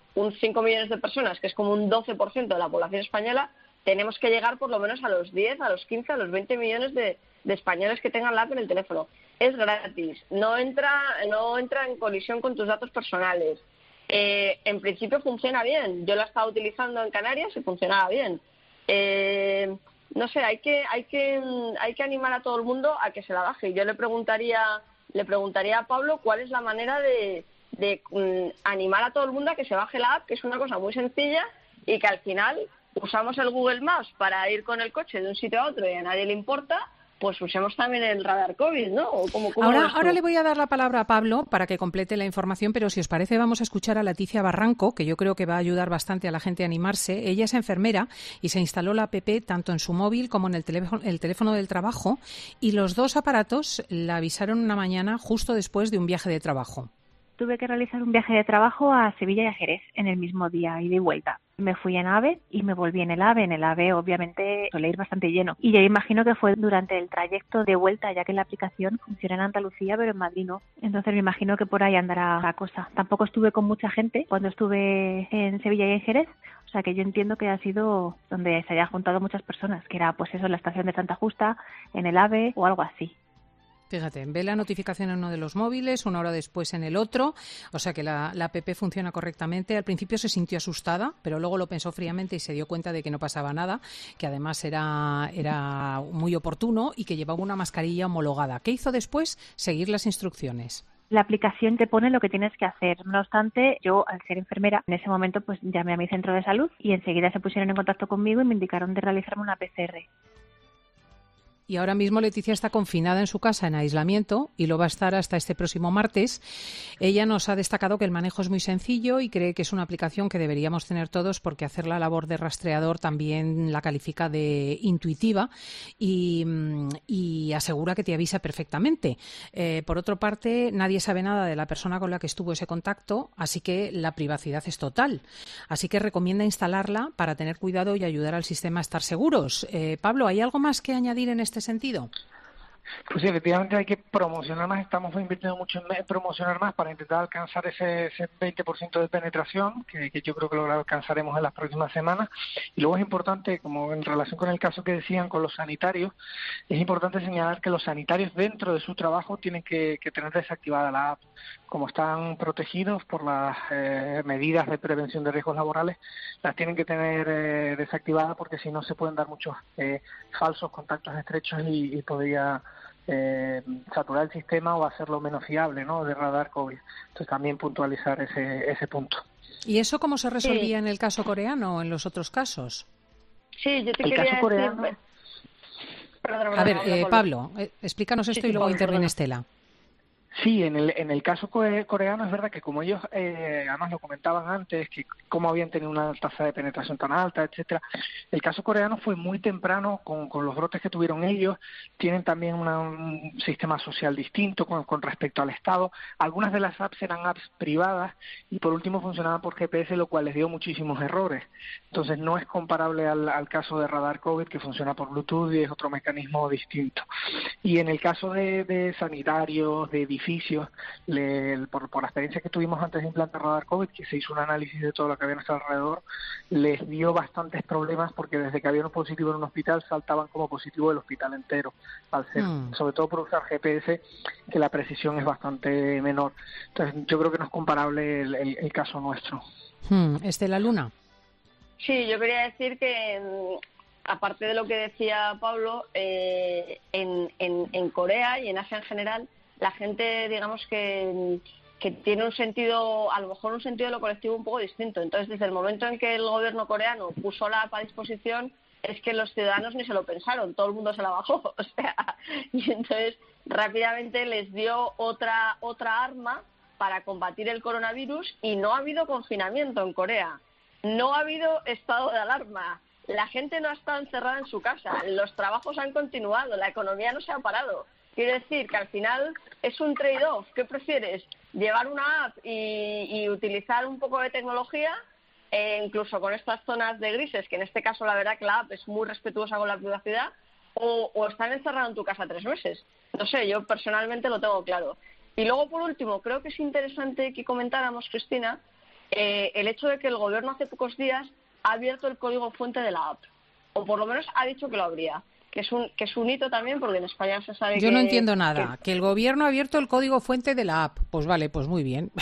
un cinco millones de personas, que es como un doce por ciento de la población española, tenemos que llegar por lo menos a los diez, a los quince, a los veinte millones de, de españoles que tengan la app en el teléfono. Es gratis, no entra, no entra en colisión con tus datos personales. Eh, en principio funciona bien. Yo la he estado utilizando en Canarias y funcionaba bien. Eh, no sé, hay que, hay que, hay que animar a todo el mundo a que se la baje. Yo le preguntaría, le preguntaría a Pablo cuál es la manera de, de um, animar a todo el mundo a que se baje la app, que es una cosa muy sencilla y que al final usamos el Google Maps para ir con el coche de un sitio a otro y a nadie le importa. Pues usemos también el radar COVID, ¿no? ¿O cómo, cómo ahora, ahora le voy a dar la palabra a Pablo para que complete la información, pero si os parece vamos a escuchar a Leticia Barranco, que yo creo que va a ayudar bastante a la gente a animarse. Ella es enfermera y se instaló la app tanto en su móvil como en el teléfono, el teléfono del trabajo, y los dos aparatos la avisaron una mañana justo después de un viaje de trabajo. Tuve que realizar un viaje de trabajo a Sevilla y a Jerez en el mismo día, ida y vuelta. Me fui en AVE y me volví en el AVE. En el AVE, obviamente, suele ir bastante lleno. Y yo imagino que fue durante el trayecto de vuelta, ya que la aplicación funciona en Andalucía, pero en Madrid no. Entonces me imagino que por ahí andará la cosa. Tampoco estuve con mucha gente cuando estuve en Sevilla y en Jerez. O sea que yo entiendo que ha sido donde se hayan juntado muchas personas, que era pues eso, en la estación de Santa Justa, en el AVE o algo así. Fíjate, ve la notificación en uno de los móviles, una hora después en el otro, o sea que la, la app funciona correctamente. Al principio se sintió asustada, pero luego lo pensó fríamente y se dio cuenta de que no pasaba nada, que además era, era muy oportuno y que llevaba una mascarilla homologada. ¿Qué hizo después? Seguir las instrucciones. La aplicación te pone lo que tienes que hacer. No obstante, yo, al ser enfermera, en ese momento pues llamé a mi centro de salud y enseguida se pusieron en contacto conmigo y me indicaron de realizarme una P C R. Y ahora mismo Leticia está confinada en su casa en aislamiento y lo va a estar hasta este próximo martes. Ella nos ha destacado que el manejo es muy sencillo y cree que es una aplicación que deberíamos tener todos porque hacer la labor de rastreador también la califica de intuitiva y, y asegura que te avisa perfectamente. Eh, por otra parte, nadie sabe nada de la persona con la que estuvo ese contacto, así que la privacidad es total. Así que recomienda instalarla para tener cuidado y ayudar al sistema a estar seguros. Eh, Pablo, ¿hay algo más que añadir en este sentido? Pues sí, efectivamente hay que promocionar más, estamos invirtiendo mucho en promocionar más para intentar alcanzar ese, ese veinte por ciento de penetración, que, que yo creo que lo alcanzaremos en las próximas semanas. Y luego es importante, como en relación con el caso que decían con los sanitarios, es importante señalar que los sanitarios dentro de su trabajo tienen que, que tener desactivada la app. Como están protegidos por las eh, medidas de prevención de riesgos laborales, las tienen que tener eh, desactivadas porque si no se pueden dar muchos eh, falsos contactos estrechos y, y podría eh, saturar el sistema o hacerlo menos fiable, ¿no?, de radar COVID. Entonces también puntualizar ese, ese punto. ¿Y eso cómo se resolvía Sí. en el caso coreano o en los otros casos? Sí, yo te El quería caso decir... coreano... Perdón, A ver, perdón, eh, Pablo. Pablo, eh, explícanos esto Sí, y sí, luego Pablo, interviene perdona. Estela. Sí, en el, en el caso core- coreano es verdad que como ellos, eh, además lo comentaban antes, que cómo habían tenido una tasa de penetración tan alta, etcétera. El caso coreano fue muy temprano con, con los brotes que tuvieron ellos. Tienen también una, un sistema social distinto con, con respecto al Estado. Algunas de las apps eran apps privadas y por último funcionaban por G P S, lo cual les dio muchísimos errores. Entonces no es comparable al, al caso de Radar COVID, que funciona por Bluetooth y es otro mecanismo distinto. Y en el caso de, de sanitarios, de edificios, le, por, por la experiencia que tuvimos antes de implantar Radar COVID, que se hizo un análisis de todo lo que había a nuestro alrededor, les dio bastantes problemas porque desde que había un positivo en un hospital saltaban como positivo el hospital entero, al ser, mm. sobre todo por usar G P S, que la precisión es bastante menor. Entonces yo creo que no es comparable el, el, el caso nuestro. Hmm. Estela Luna. Sí, yo quería decir que aparte de lo que decía Pablo, eh, en, en, en Corea y en Asia en general, la gente, digamos que, que tiene un sentido, a lo mejor un sentido de lo colectivo un poco distinto. Entonces, desde el momento en que el gobierno coreano puso la app a disposición, es que los ciudadanos ni se lo pensaron, todo el mundo se la bajó. O sea, y entonces rápidamente les dio otra, otra arma para combatir el coronavirus y no ha habido confinamiento en Corea. No ha habido estado de alarma. La gente no ha estado encerrada en su casa. Los trabajos han continuado. La economía no se ha parado. Quiero decir que al final es un trade-off. ¿Qué prefieres? ¿Llevar una app y, y utilizar un poco de tecnología? Eh, incluso con estas zonas de grises, que en este caso la verdad que la app es muy respetuosa con la privacidad, o, o estar encerrado en tu casa tres meses. No sé, yo personalmente lo tengo claro. Y luego, por último, creo que es interesante que comentáramos, Cristina, eh, el hecho de que el gobierno hace pocos días ha abierto el código fuente de la app, o por lo menos ha dicho que lo abría, que es un que es un hito también, porque en España se sabe Yo que... no entiendo nada. Que... que el gobierno ha abierto el código fuente de la app. Pues vale, pues muy bien.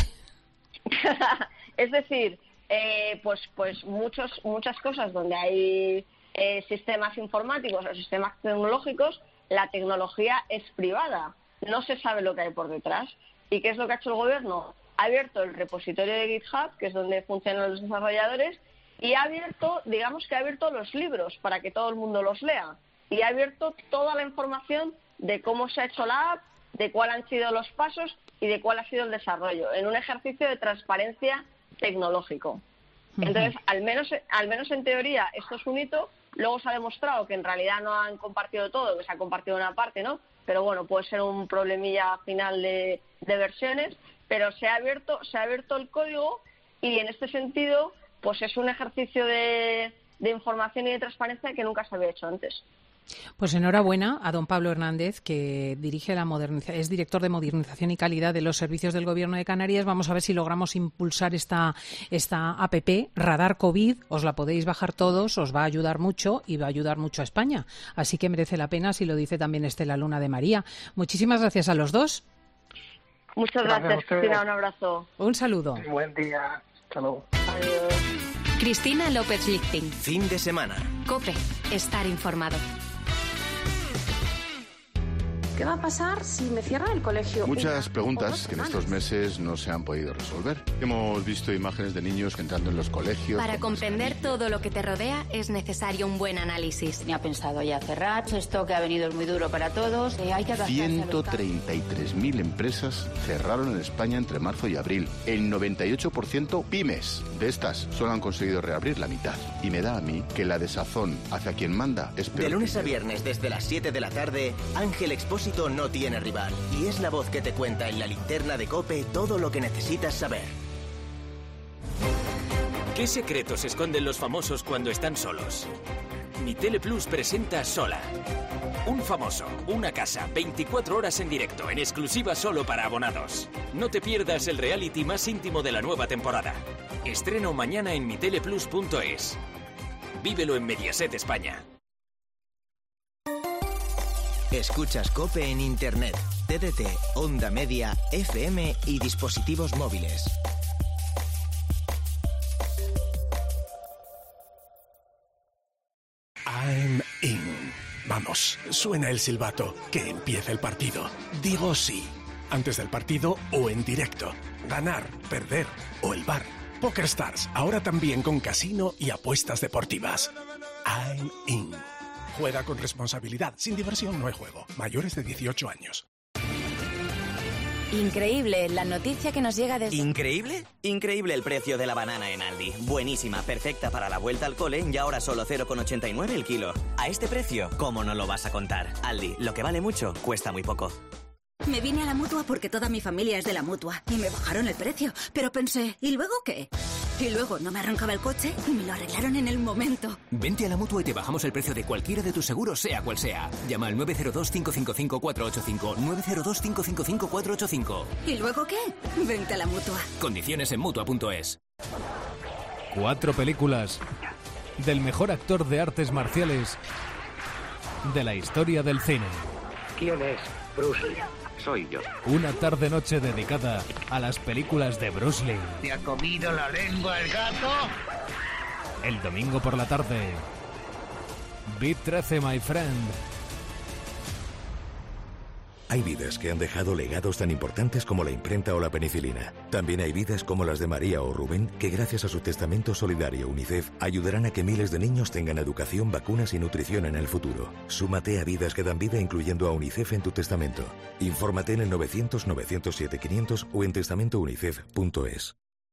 Es decir, eh, pues pues muchos muchas cosas donde hay eh, sistemas informáticos o sistemas tecnológicos, la tecnología es privada, no se sabe lo que hay por detrás. ¿Y qué es lo que ha hecho el gobierno? Ha abierto el repositorio de GitHub, que es donde funcionan los desarrolladores, y ha abierto, digamos que ha abierto los libros para que todo el mundo los lea. Y ha abierto toda la información de cómo se ha hecho la app, de cuáles han sido los pasos y de cuál ha sido el desarrollo, en un ejercicio de transparencia tecnológico. Entonces, al menos, al menos en teoría, esto es un hito. Luego se ha demostrado que en realidad no han compartido todo, que se ha compartido una parte, ¿no? Pero bueno, puede ser un problemilla final de, de versiones. Pero se ha abierto, se ha abierto el código y en este sentido, pues es un ejercicio de, de información y de transparencia que nunca se había hecho antes. Pues enhorabuena a don Pablo Hernández, que dirige la moderniza- es director de Modernización y Calidad de los Servicios del Gobierno de Canarias. Vamos a ver si logramos impulsar esta, esta app, Radar COVID. Os la podéis bajar todos, os va a ayudar mucho y va a ayudar mucho a España. Así que merece la pena, si lo dice también Estela Luna de María. Muchísimas gracias a los dos. Muchas gracias, gracias Cristina. Un abrazo. Un saludo. Buen día. Hasta luego. Adiós. Cristina López Lichting. Fin de semana. COPE. Estar informado. ¿Qué va a pasar si me cierran el colegio? Muchas preguntas que en estos meses no se han podido resolver. Hemos visto imágenes de niños entrando en los colegios. Para comprender todo lo que te rodea es necesario un buen análisis. Ni ha pensado ya cerrar, esto que ha venido es muy duro para todos. Eh, hay que ciento treinta y tres mil empresas cerraron en España entre marzo y abril. El noventa y ocho por ciento pymes. De estas solo han conseguido reabrir la mitad. Y me da a mí que la desazón hacia quien manda es peor. De lunes a viernes desde las siete de la tarde, Ángel Expósito no tiene rival y es la voz que te cuenta en la linterna de COPE todo lo que necesitas saber. ¿Qué secretos esconden los famosos cuando están solos? Mi Teleplus presenta Sola. Un famoso, una casa, veinticuatro horas en directo, en exclusiva solo para abonados. No te pierdas el reality más íntimo de la nueva temporada. Estreno mañana en mi teleplus punto es. Vívelo en Mediaset España. Escuchas COPE en Internet, T D T, Onda Media, F M y dispositivos móviles. I'm in. Vamos, suena el silbato. Que empiece el partido. Digo sí. Antes del partido o en directo. Ganar, perder o el bar. PokerStars, ahora también con casino y apuestas deportivas. I'm in. Juega con responsabilidad. Sin diversión no hay juego. Mayores de dieciocho años. Increíble la noticia que nos llega desde... ¿Increíble? Increíble el precio de la banana en Aldi. Buenísima, perfecta para la vuelta al cole y ahora solo cero coma ochenta y nueve el kilo. A este precio, ¿cómo no lo vas a contar? Aldi, lo que vale mucho, cuesta muy poco. Me vine a la Mutua porque toda mi familia es de la Mutua y me bajaron el precio. Pero pensé, ¿y luego qué? Y luego no me arrancaba el coche y me lo arreglaron en el momento. Vente a la Mutua y te bajamos el precio de cualquiera de tus seguros, sea cual sea. Llama al nueve cero dos, cinco cinco cinco, cuatro ocho cinco, nueve cero dos, cinco cinco cinco, cuatro ocho cinco. ¿Y luego qué? Vente a la Mutua. Condiciones en Mutua punto es. Cuatro películas del mejor actor de artes marciales de la historia del cine. ¿Quién es Bruce Lee? Soy yo. Una tarde-noche dedicada a las películas de Bruce Lee. ¿Te ha comido la lengua el gato? El domingo por la tarde. Beat trece, my friend. Hay vidas que han dejado legados tan importantes como la imprenta o la penicilina. También hay vidas como las de María o Rubén, que gracias a su testamento solidario UNICEF ayudarán a que miles de niños tengan educación, vacunas y nutrición en el futuro. Súmate a Vidas que dan vida incluyendo a UNICEF en tu testamento. Infórmate en el novecientos, novecientos siete, quinientos o en testamento unicef punto es.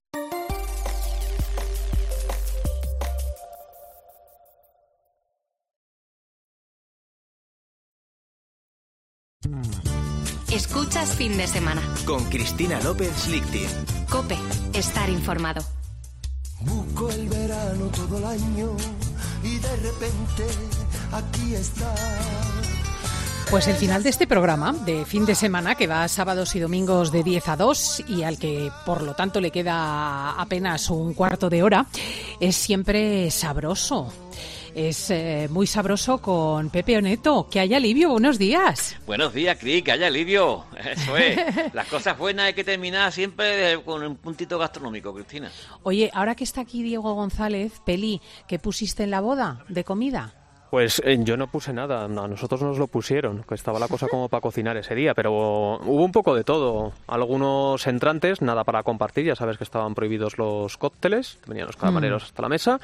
Escuchas Fin de Semana. Con Cristina López Lichting. COPE. Estar informado. Busco el verano todo el año y de repente aquí está. Pues el final de este programa de fin de semana, que va sábados y domingos de diez a dos y al que por lo tanto le queda apenas un cuarto de hora, es siempre sabroso. Es eh, muy sabroso con Pepe Oneto. Que haya alivio, buenos días. Buenos días, Cris, que haya alivio. Eso es. Las cosas buenas hay que terminar siempre con un puntito gastronómico, Cristina. Oye, ahora que está aquí Diego González, Peli, ¿qué pusiste en la boda de comida? Pues eh, yo no puse nada, a nosotros nos lo pusieron, que estaba la cosa como para cocinar ese día, pero hubo un poco de todo. Algunos entrantes, nada para compartir, ya sabes que estaban prohibidos los cócteles, venían los camareros mm. hasta la mesa.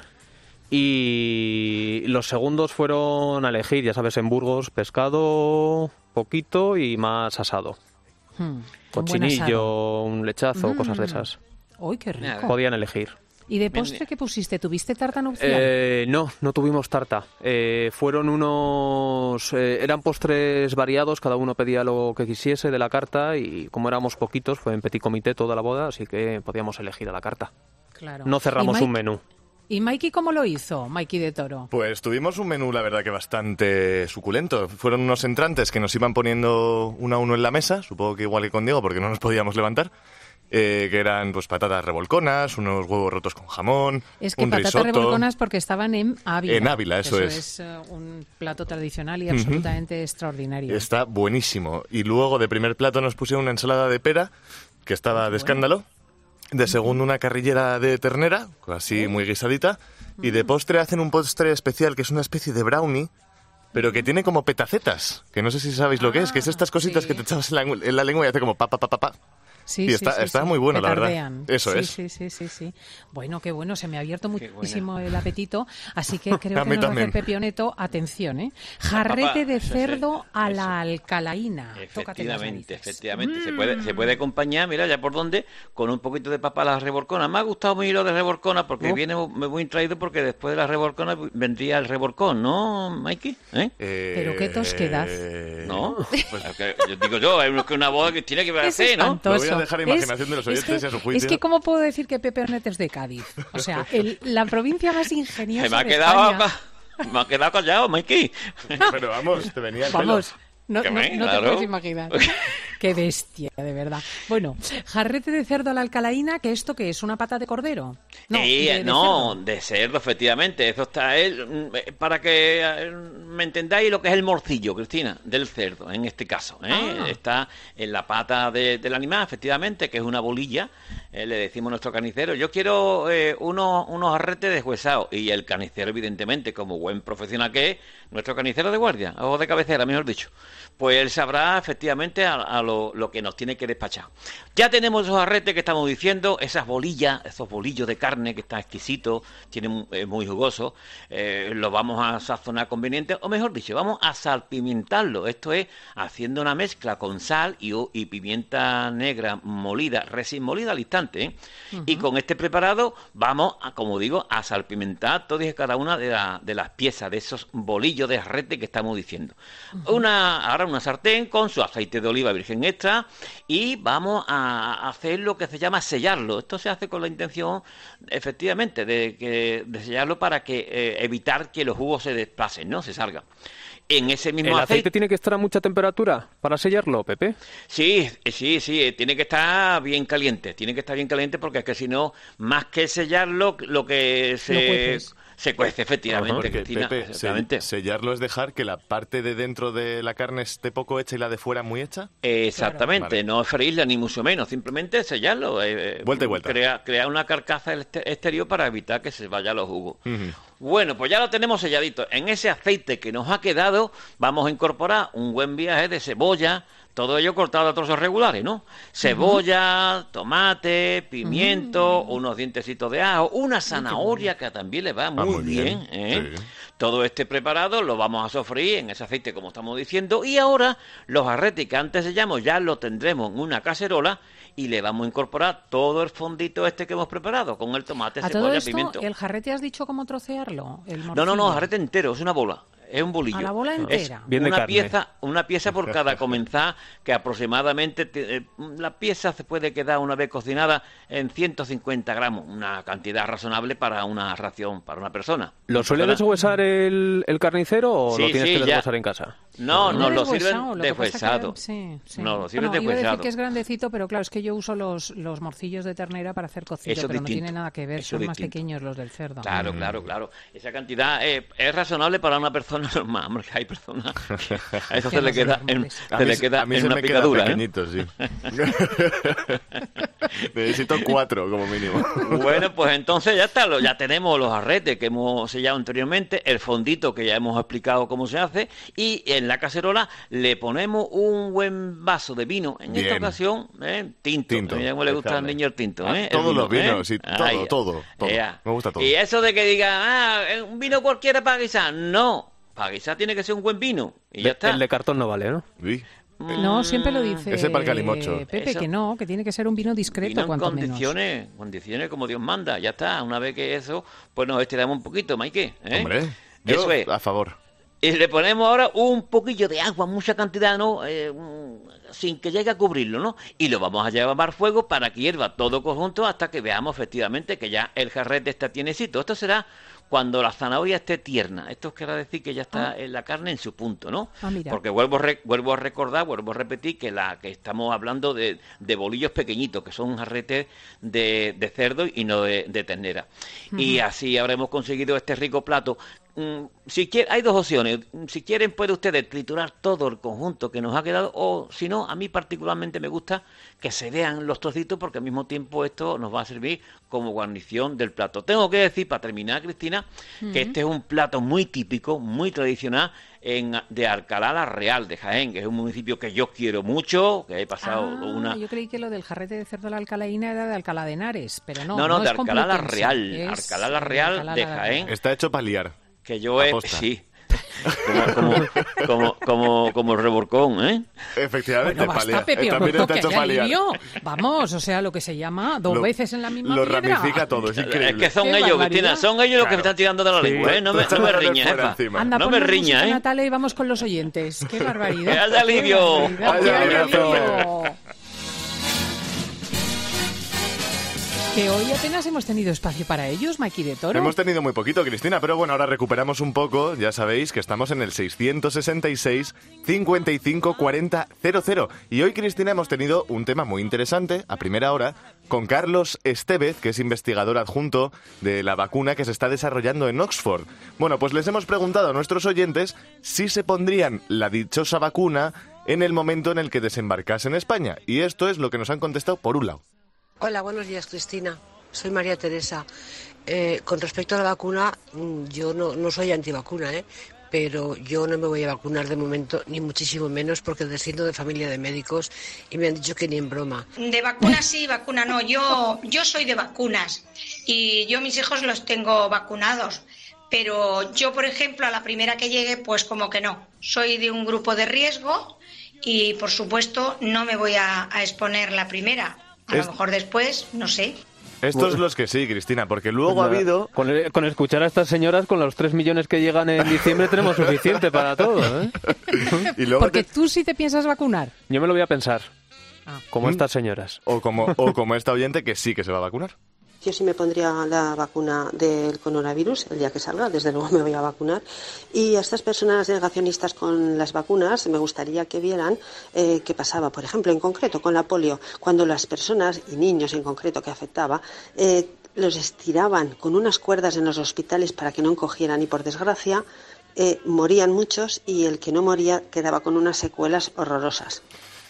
Y los segundos fueron a elegir, ya sabes, en Burgos, pescado, poquito y más asado. Hmm, Cochinillo, un, un lechazo, mm. cosas de esas. ¡Uy, qué rico! Podían elegir. ¿Y de postre qué pusiste? ¿Tuviste tarta nupcial? Eh, no, no tuvimos tarta. Eh, fueron unos... Eh, eran postres variados, cada uno pedía lo que quisiese de la carta y como éramos poquitos, fue en petit comité toda la boda, así que podíamos elegir a la carta. Claro. No cerramos Mike... un menú. ¿Y Mikey cómo lo hizo, Mikey de Toro? Pues tuvimos un menú, la verdad, que bastante suculento. Fueron unos entrantes que nos iban poniendo uno a uno en la mesa, supongo que igual que con Diego, porque no nos podíamos levantar, eh, que eran pues patatas revolconas, unos huevos rotos con jamón, es que un patatas risotto. revolconas porque estaban en Ávila. En Ávila, eso, eso es. Eso es uh, un plato tradicional y absolutamente uh-huh. extraordinario. Está buenísimo. Y luego de primer plato nos pusieron una ensalada de pera, que estaba de escándalo. De segundo, una carrillera de ternera, así muy guisadita. Y de postre hacen un postre especial que es una especie de brownie, pero que tiene como petacetas, que no sé si sabéis lo que es, que es estas cositas sí. que te echabas en la, en la lengua y hace como pa, pa, pa, pa, pa. Sí, y sí, está, sí, está sí. muy bueno, la Petardean. verdad. Eso sí, es. Sí, sí, sí, sí. Bueno, qué bueno, se me ha abierto muchísimo el apetito, así que creo que nos va a hacer Pepe Oneto, atención, ¿eh? Jarrete de cerdo a la alcalaína. Efectivamente, efectivamente. Mm. Se puede se puede acompañar, mira, ya por dónde, con un poquito de papa a la reborcona. Me ha gustado muy lo de reborcona porque uh. viene me voy traído porque después de la reborcona vendría el reborcón, ¿no, Mikey? ¿Eh? Eh... Pero qué tosquedad. ¿No? Pues yo digo yo, es una boda que tiene que ver así, ¿no? Lo voy a dejar a imaginación de los oyentes es que, y a su juicio. Es que, ¿cómo puedo decir que Pepe Oneto es de Cádiz? O sea, el, la provincia más ingeniosa Se me ha de quedado España. Acá, me ha quedado callado, Mikey. Pero vamos, te venía el Vamos. pelo. No, no, ven, no claro. te puedes imaginar. Qué bestia, de verdad. Bueno, jarrete de cerdo a la alcalaína, ¿que esto qué es? ¿Una pata de cordero? No, de, de no cerdo. de cerdo, efectivamente. Eso está él, para que me entendáis lo que es el morcillo, Cristina, del cerdo, en este caso. ¿eh? Ah. Está en la pata de, del animal, efectivamente, que es una bolilla. Eh, le decimos a nuestro carnicero, yo quiero eh, unos, unos jarretes deshuesados. Y el carnicero, evidentemente, como buen profesional que es, nuestro carnicero de guardia, o de cabecera, mejor dicho, pues él sabrá efectivamente a, a lo, lo que nos tiene que despachar. Ya tenemos esos jarretes que estamos diciendo, esas bolillas, esos bolillos de carne que están exquisitos, tienen eh, muy jugosos, eh, los vamos a sazonar conveniente, o mejor dicho, vamos a salpimentarlo. Esto es haciendo una mezcla con sal y, y pimienta negra molida, recién molida al instante, ¿eh? Uh-huh. Y con este preparado vamos, a, como digo, a salpimentar todas y cada una de, la, de las piezas de esos bolillos de jarrete que estamos diciendo. Uh-huh. Una, ahora una sartén con su aceite de oliva virgen extra y vamos a hacer lo que se llama sellarlo. Esto se hace con la intención, efectivamente, de, que, de sellarlo para que eh, evitar que los jugos se desplacen, ¿no? Se salgan. En ese mismo ¿El aceite, aceite tiene que estar a mucha temperatura para sellarlo, Pepe? Sí, sí, sí, tiene que estar bien caliente, tiene que estar bien caliente porque es que si no, más que sellarlo, lo que se... Se cuece, efectivamente, Porque, Cristina. Pepe, exactamente. sellarlo es dejar que la parte de dentro de la carne esté poco hecha y la de fuera muy hecha. Exactamente, claro. No freírla ni mucho menos, simplemente sellarlo. Eh, vuelta y vuelta. Crear crea una carcasa exterior para evitar que se vayan los jugos. Uh-huh. Bueno, pues ya lo tenemos selladito. En ese aceite que nos ha quedado, vamos a incorporar un buen viaje de cebolla. Todo ello cortado a trozos regulares, ¿no? Cebolla, uh-huh. tomate, pimiento, uh-huh. unos dientecitos de ajo, una zanahoria que también le va muy, ah, muy bien. bien ¿eh? Sí. Todo este preparado lo vamos a sofreír en ese aceite, como estamos diciendo, y ahora los jarretes que antes sellamos ya lo tendremos en una cacerola y le vamos a incorporar todo el fondito este que hemos preparado, con el tomate, ¿A cebolla, todo esto, pimiento. ¿El jarrete has dicho cómo trocearlo? El no, no, no, jarrete entero, es una bola. es un bolillo. A la bola entera. Es Bien de una carne. pieza, una pieza por cada comenzar, que aproximadamente te- eh, la pieza se puede quedar una vez cocinada en ciento cincuenta gramos, una cantidad razonable para una ración para una persona. ¿Lo suele Persona- deshuesar el, el carnicero o Sí, lo tienes sí, que ya. deshuesar en casa? No, no, lo deshuesado, sirven lo que pasa deshuesado. que- sí, sí. No, lo sirven Bueno, iba a decir deshuesado. que es grandecito, pero claro, es que yo uso los, los morcillos de ternera para hacer cocido, Eso es pero no distinto. tiene nada que ver, Eso son es más distinto. pequeños los del cerdo. Claro, claro, claro. Esa cantidad eh, es razonable para una persona normal, porque hay personas que a eso se le queda en, A se mí le se- queda a mí en se una me queda picadura. ¿eh? pequeñito, sí. Necesito cuatro como mínimo. Bueno, pues entonces ya está, lo- ya tenemos los arretes que hemos sellado anteriormente, el fondito que ya hemos explicado cómo se hace, y en la cacerola le ponemos un buen vaso de vino. En esta Bien. ocasión, ¿eh? tinto. Tinto, Mira cómo le de gusta al carne. niño el tinto. Ah, ¿eh? El todos vino, los vinos, ¿eh? sí, todo, Ahí, todo, todo. ya. Me gusta todo. Y eso de que digan, ah, un vino cualquiera para guisar, no. Para guisar tiene que ser un buen vino. Y ya De- está. El de cartón no vale, ¿no? Sí. No, siempre lo dice Ese para el calimocho. Pepe, Eso. que no, que tiene que ser un vino discreto, Vino en cuanto menos. condiciones, condiciones como Dios manda, ya está. Una vez que eso, pues nos estiramos un poquito, Maike. ¿eh? Hombre, yo Eso es. a favor. Y le ponemos ahora un poquillo de agua, mucha cantidad, ¿no? Eh, mm, sin que llegue a cubrirlo, ¿no? Y lo vamos a llevar al fuego para que hierva todo conjunto hasta que veamos efectivamente que ya el jarrete está tienecito. Esto será cuando la zanahoria esté tierna. Esto quiere decir que ya está Ah. en la carne en su punto, ¿no? Ah, mira. Porque vuelvo a, re- vuelvo a recordar, vuelvo a repetir que la que estamos hablando de, de bolillos pequeñitos, que son jarretes de, de cerdo y no de, de ternera. Y Ujú. así habremos conseguido este rico plato. Mm, si quiere, hay dos opciones. Si quieren, puede ustedes triturar todo el conjunto que nos ha quedado, o si no, a mí particularmente me gusta que se vean los trocitos, porque al mismo tiempo esto nos va a servir como guarnición del plato. Tengo que decir, para terminar, Cristina, Ujú. que este es un plato muy típico, muy tradicional en, de Alcalá la Real, de Jaén, que es un municipio que yo quiero mucho, que he pasado Ah, una... yo creí que lo del jarrete de cerdo de la Alcalaína era de Alcalá de Henares, pero no. No, no, de es Alcalá la Complutense, Real, es Alcalá la de Real Alcalá de la Jaén. Está hecho para liar. Que yo he... Aposta. Sí. Como, como, como, como, como el reborcón, ¿eh? Efectivamente, Bueno, pa' basta, liar. Pepe, Eh, También Oporto, está que hecho haya para liar. lío. Vamos, o sea, lo que se llama dos Lo- veces en la misma Lo piedra. ramifica todo, es increíble. Es que son Qué ellos, barbaridad. Cristina, son ellos los que me Claro. están tirando de la Sí, lengua, ¿eh? No me, tú no me échale riñas, fuera jefa. encima. Anda, No pon me la riña, música, ¿eh? Natalia, y vamos con los oyentes. Qué barbaridad. ¡Que haya Qué alivio! barbaridad, Haya qué alivio. alivio. Que hoy apenas hemos tenido espacio para ellos, Maki de Toro. Hemos tenido muy poquito, Cristina, pero bueno, ahora recuperamos un poco. Ya sabéis que estamos en el seiscientos sesenta y seis, cincuenta y cinco, cuarenta, cero cero. Y hoy, Cristina, hemos tenido un tema muy interesante, a primera hora, con Carlos Estevez, que es investigador adjunto de la vacuna que se está desarrollando en Oxford. Bueno, pues les hemos preguntado a nuestros oyentes si se pondrían la dichosa vacuna en el momento en el que desembarcase en España. Y esto es lo que nos han contestado por un lado. Hola, buenos días, Cristina. Soy María Teresa. Eh, con respecto a la vacuna, mm, yo no, no soy antivacuna, ¿eh? pero yo no me voy a vacunar de momento, ni muchísimo menos, porque desciendo de familia de médicos y me han dicho que ni en broma. De vacunas sí, vacuna no. Yo, yo soy de vacunas y yo mis hijos los tengo vacunados. Pero yo, por ejemplo, a la primera que llegue, pues como que no. Soy de un grupo de riesgo y, por supuesto, no me voy a, a exponer la primera. A Es- lo mejor después, no sé. Estos los que sí, Cristina, porque luego Pues ha nada, habido... Con, el- con escuchar a estas señoras, con los tres millones que llegan en diciembre, tenemos suficiente para todo, ¿eh? Y luego Porque te- tú sí te piensas vacunar. Yo me lo voy a pensar, como ¿Mm? estas señoras. O como, o como esta oyente que sí que se va a vacunar. Yo sí me pondría la vacuna del coronavirus el día que salga, desde luego me voy a vacunar. Y a estas personas negacionistas con las vacunas me gustaría que vieran eh, qué pasaba, por ejemplo, en concreto con la polio, cuando las personas, y niños en concreto que afectaba, eh, los estiraban con unas cuerdas en los hospitales para que no encogieran y por desgracia eh, morían muchos y el que no moría quedaba con unas secuelas horrorosas.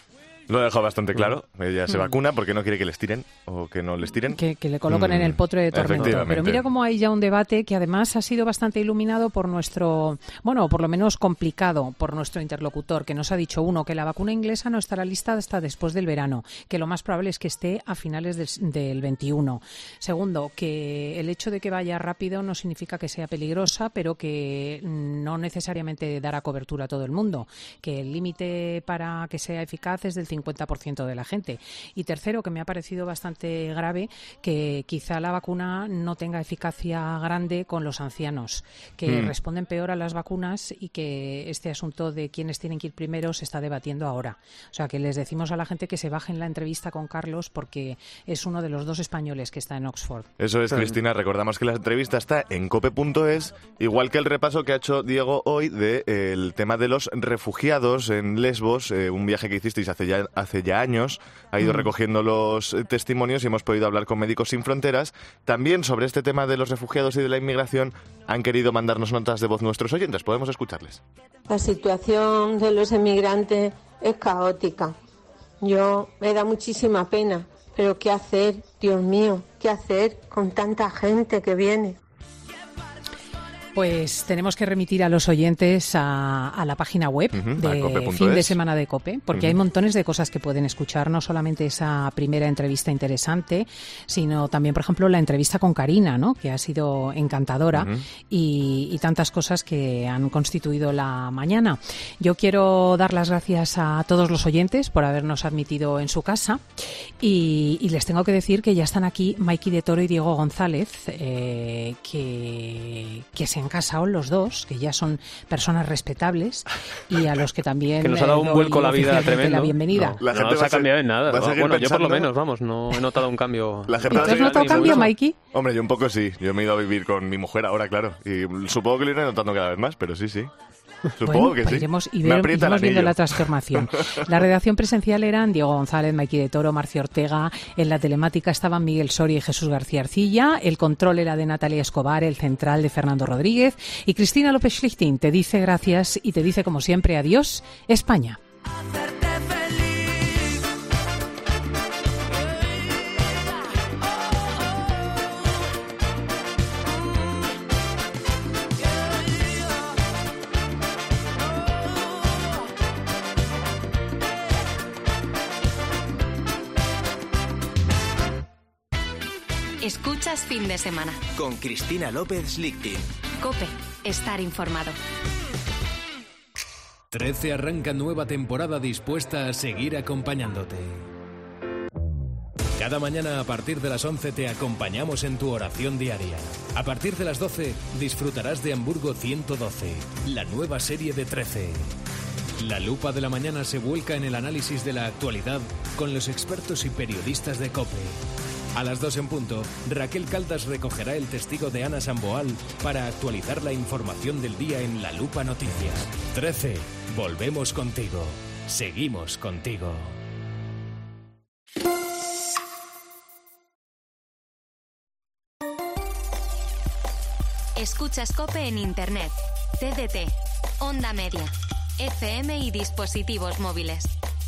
Lo he dejado bastante claro. Ella se Mm. vacuna porque no quiere que les tiren o que no les tiren. Que, que le colocan Mm, en el potre de tormento. efectivamente. Pero mira cómo hay ya un debate que además ha sido bastante iluminado por nuestro, bueno, por lo menos complicado por nuestro interlocutor, que nos ha dicho, uno, que la vacuna inglesa no estará lista hasta después del verano, que lo más probable es que esté a finales del, del veintiuno. Segundo, que el hecho de que vaya rápido no significa que sea peligrosa, pero que no necesariamente dará cobertura a todo el mundo, que el límite para que sea eficaz es del cincuenta por ciento de la gente. Y tercero, que me ha parecido bastante grave, que quizá la vacuna no tenga eficacia grande con los ancianos, que mm. responden peor a las vacunas y que este asunto de quiénes tienen que ir primero se está debatiendo ahora. O sea, que les decimos a la gente que se bajen la entrevista con Carlos porque es uno de los dos españoles que está en Oxford. Eso es, Cristina. Recordamos que la entrevista está en cope punto es, igual que el repaso que ha hecho Diego hoy del de, eh, tema de los refugiados en Lesbos, eh, un viaje que hicisteis hace ya, hace ya años. Ha ido mm. recogiendo los eh, testimonios y hemos podido hablar con Médicos Sin Fronteras. También sobre este tema de los refugiados y de la inmigración han querido mandarnos notas de voz nuestros oyentes. Podemos escucharles. La situación de los emigrantes es caótica. Yo me da muchísima pena, pero ¿qué hacer, Dios mío? ¿Qué hacer con tanta gente que viene? Pues tenemos que remitir a los oyentes a, a la página web uh-huh, de fin de semana de COPE, porque uh-huh. hay montones de cosas que pueden escuchar, no solamente esa primera entrevista interesante, sino también, por ejemplo, la entrevista con Karina, ¿no?, que ha sido encantadora, uh-huh. y, y tantas cosas que han constituido la mañana. Yo quiero dar las gracias a todos los oyentes por habernos admitido en su casa y, y les tengo que decir que ya están aquí Maiki de Toro y Diego González, eh, que, que se han casado los dos, que ya son personas respetables y a los que también que nos ha dado un vuelco la vida tremendo. La bienvenida. No, no, no se ha cambiado en nada. ¿no? Bueno, yo por lo menos, vamos, no he notado un cambio. ¿Tú has notado cambio, Maiki? Hombre, yo un poco sí. Yo me he ido a vivir con mi mujer ahora, claro. Y supongo que lo iré notando cada vez más, pero sí, sí. Supongo bueno, que pues sí. Iremos, y ver, iremos viendo la transformación. La redacción presencial eran Diego González, Maiki de Toro, Marcio Ortega. En la telemática estaban Miguel Soria y Jesús García Arcilla. El control era de Natalia Escobar, el central de Fernando Rodríguez. Y Cristina López Schlichting te dice gracias y te dice, como siempre, adiós, España. Escuchas Fin de Semana. Con Cristina López Schlichting. COPE. Estar informado. trece arranca nueva temporada dispuesta a seguir acompañándote. Cada mañana a partir de las once te acompañamos en tu oración diaria. A partir de las doce disfrutarás de Hamburgo ciento doce, la nueva serie de trece. La lupa de la mañana se vuelca en el análisis de la actualidad con los expertos y periodistas de COPE. A las dos en punto, Raquel Caldas recogerá el testigo de Ana Samboal para actualizar la información del día en La Lupa Noticias. trece. Volvemos contigo. Seguimos contigo. Escuchas COPE en Internet, T D T, Onda Media, F M y dispositivos móviles.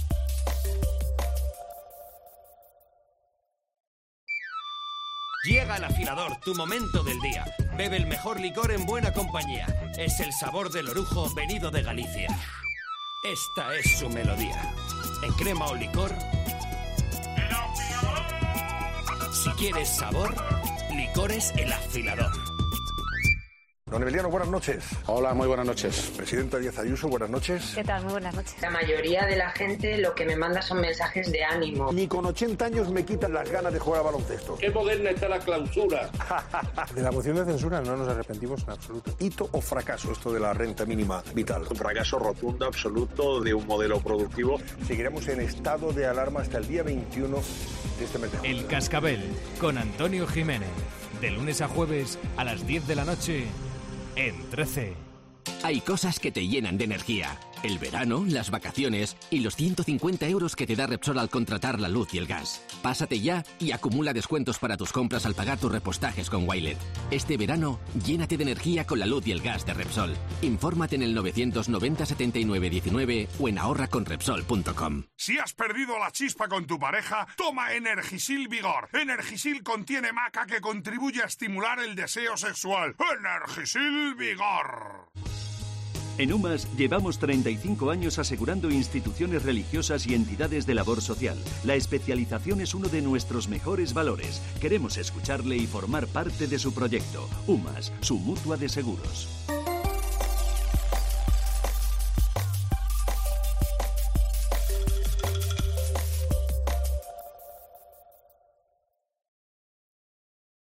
Llega al afilador, tu momento del día. Bebe el mejor licor en buena compañía. Es el sabor del orujo venido de Galicia. Esta es su melodía. En crema o licor. Si quieres sabor, Licores El Afilador. Don Emiliano, buenas noches. Hola, muy buenas noches. Presidenta Díaz Ayuso, buenas noches. ¿Qué tal? Muy buenas noches. La mayoría de la gente lo que me manda son mensajes de ánimo. Ni con ochenta años me quitan las ganas de jugar a baloncesto. Qué moderna está la clausura. De la moción de censura no nos arrepentimos en absoluto. ¿Hito o fracaso esto de la renta mínima vital? Un fracaso rotundo, absoluto, de un modelo productivo. Seguiremos en estado de alarma hasta el día veintiuno de este mes de julio. El Cascabel, con Antonio Jiménez. De lunes a jueves a las diez de la noche... en trece. Hay cosas que te llenan de energía. El verano, las vacaciones y los ciento cincuenta euros que te da Repsol al contratar la luz y el gas. Pásate ya y acumula descuentos para tus compras al pagar tus repostajes con Wilet. Este verano, llénate de energía con la luz y el gas de Repsol. Infórmate en el novecientos noventa setenta y nueve diecinueve o en ahorra con repsol punto com. Si has perdido la chispa con tu pareja, toma Energisil Vigor. Energisil contiene maca que contribuye a estimular el deseo sexual. Energisil Vigor. En UMAS llevamos treinta y cinco años asegurando instituciones religiosas y entidades de labor social. La especialización es uno de nuestros mejores valores. Queremos escucharle y formar parte de su proyecto. UMAS, su mutua de seguros.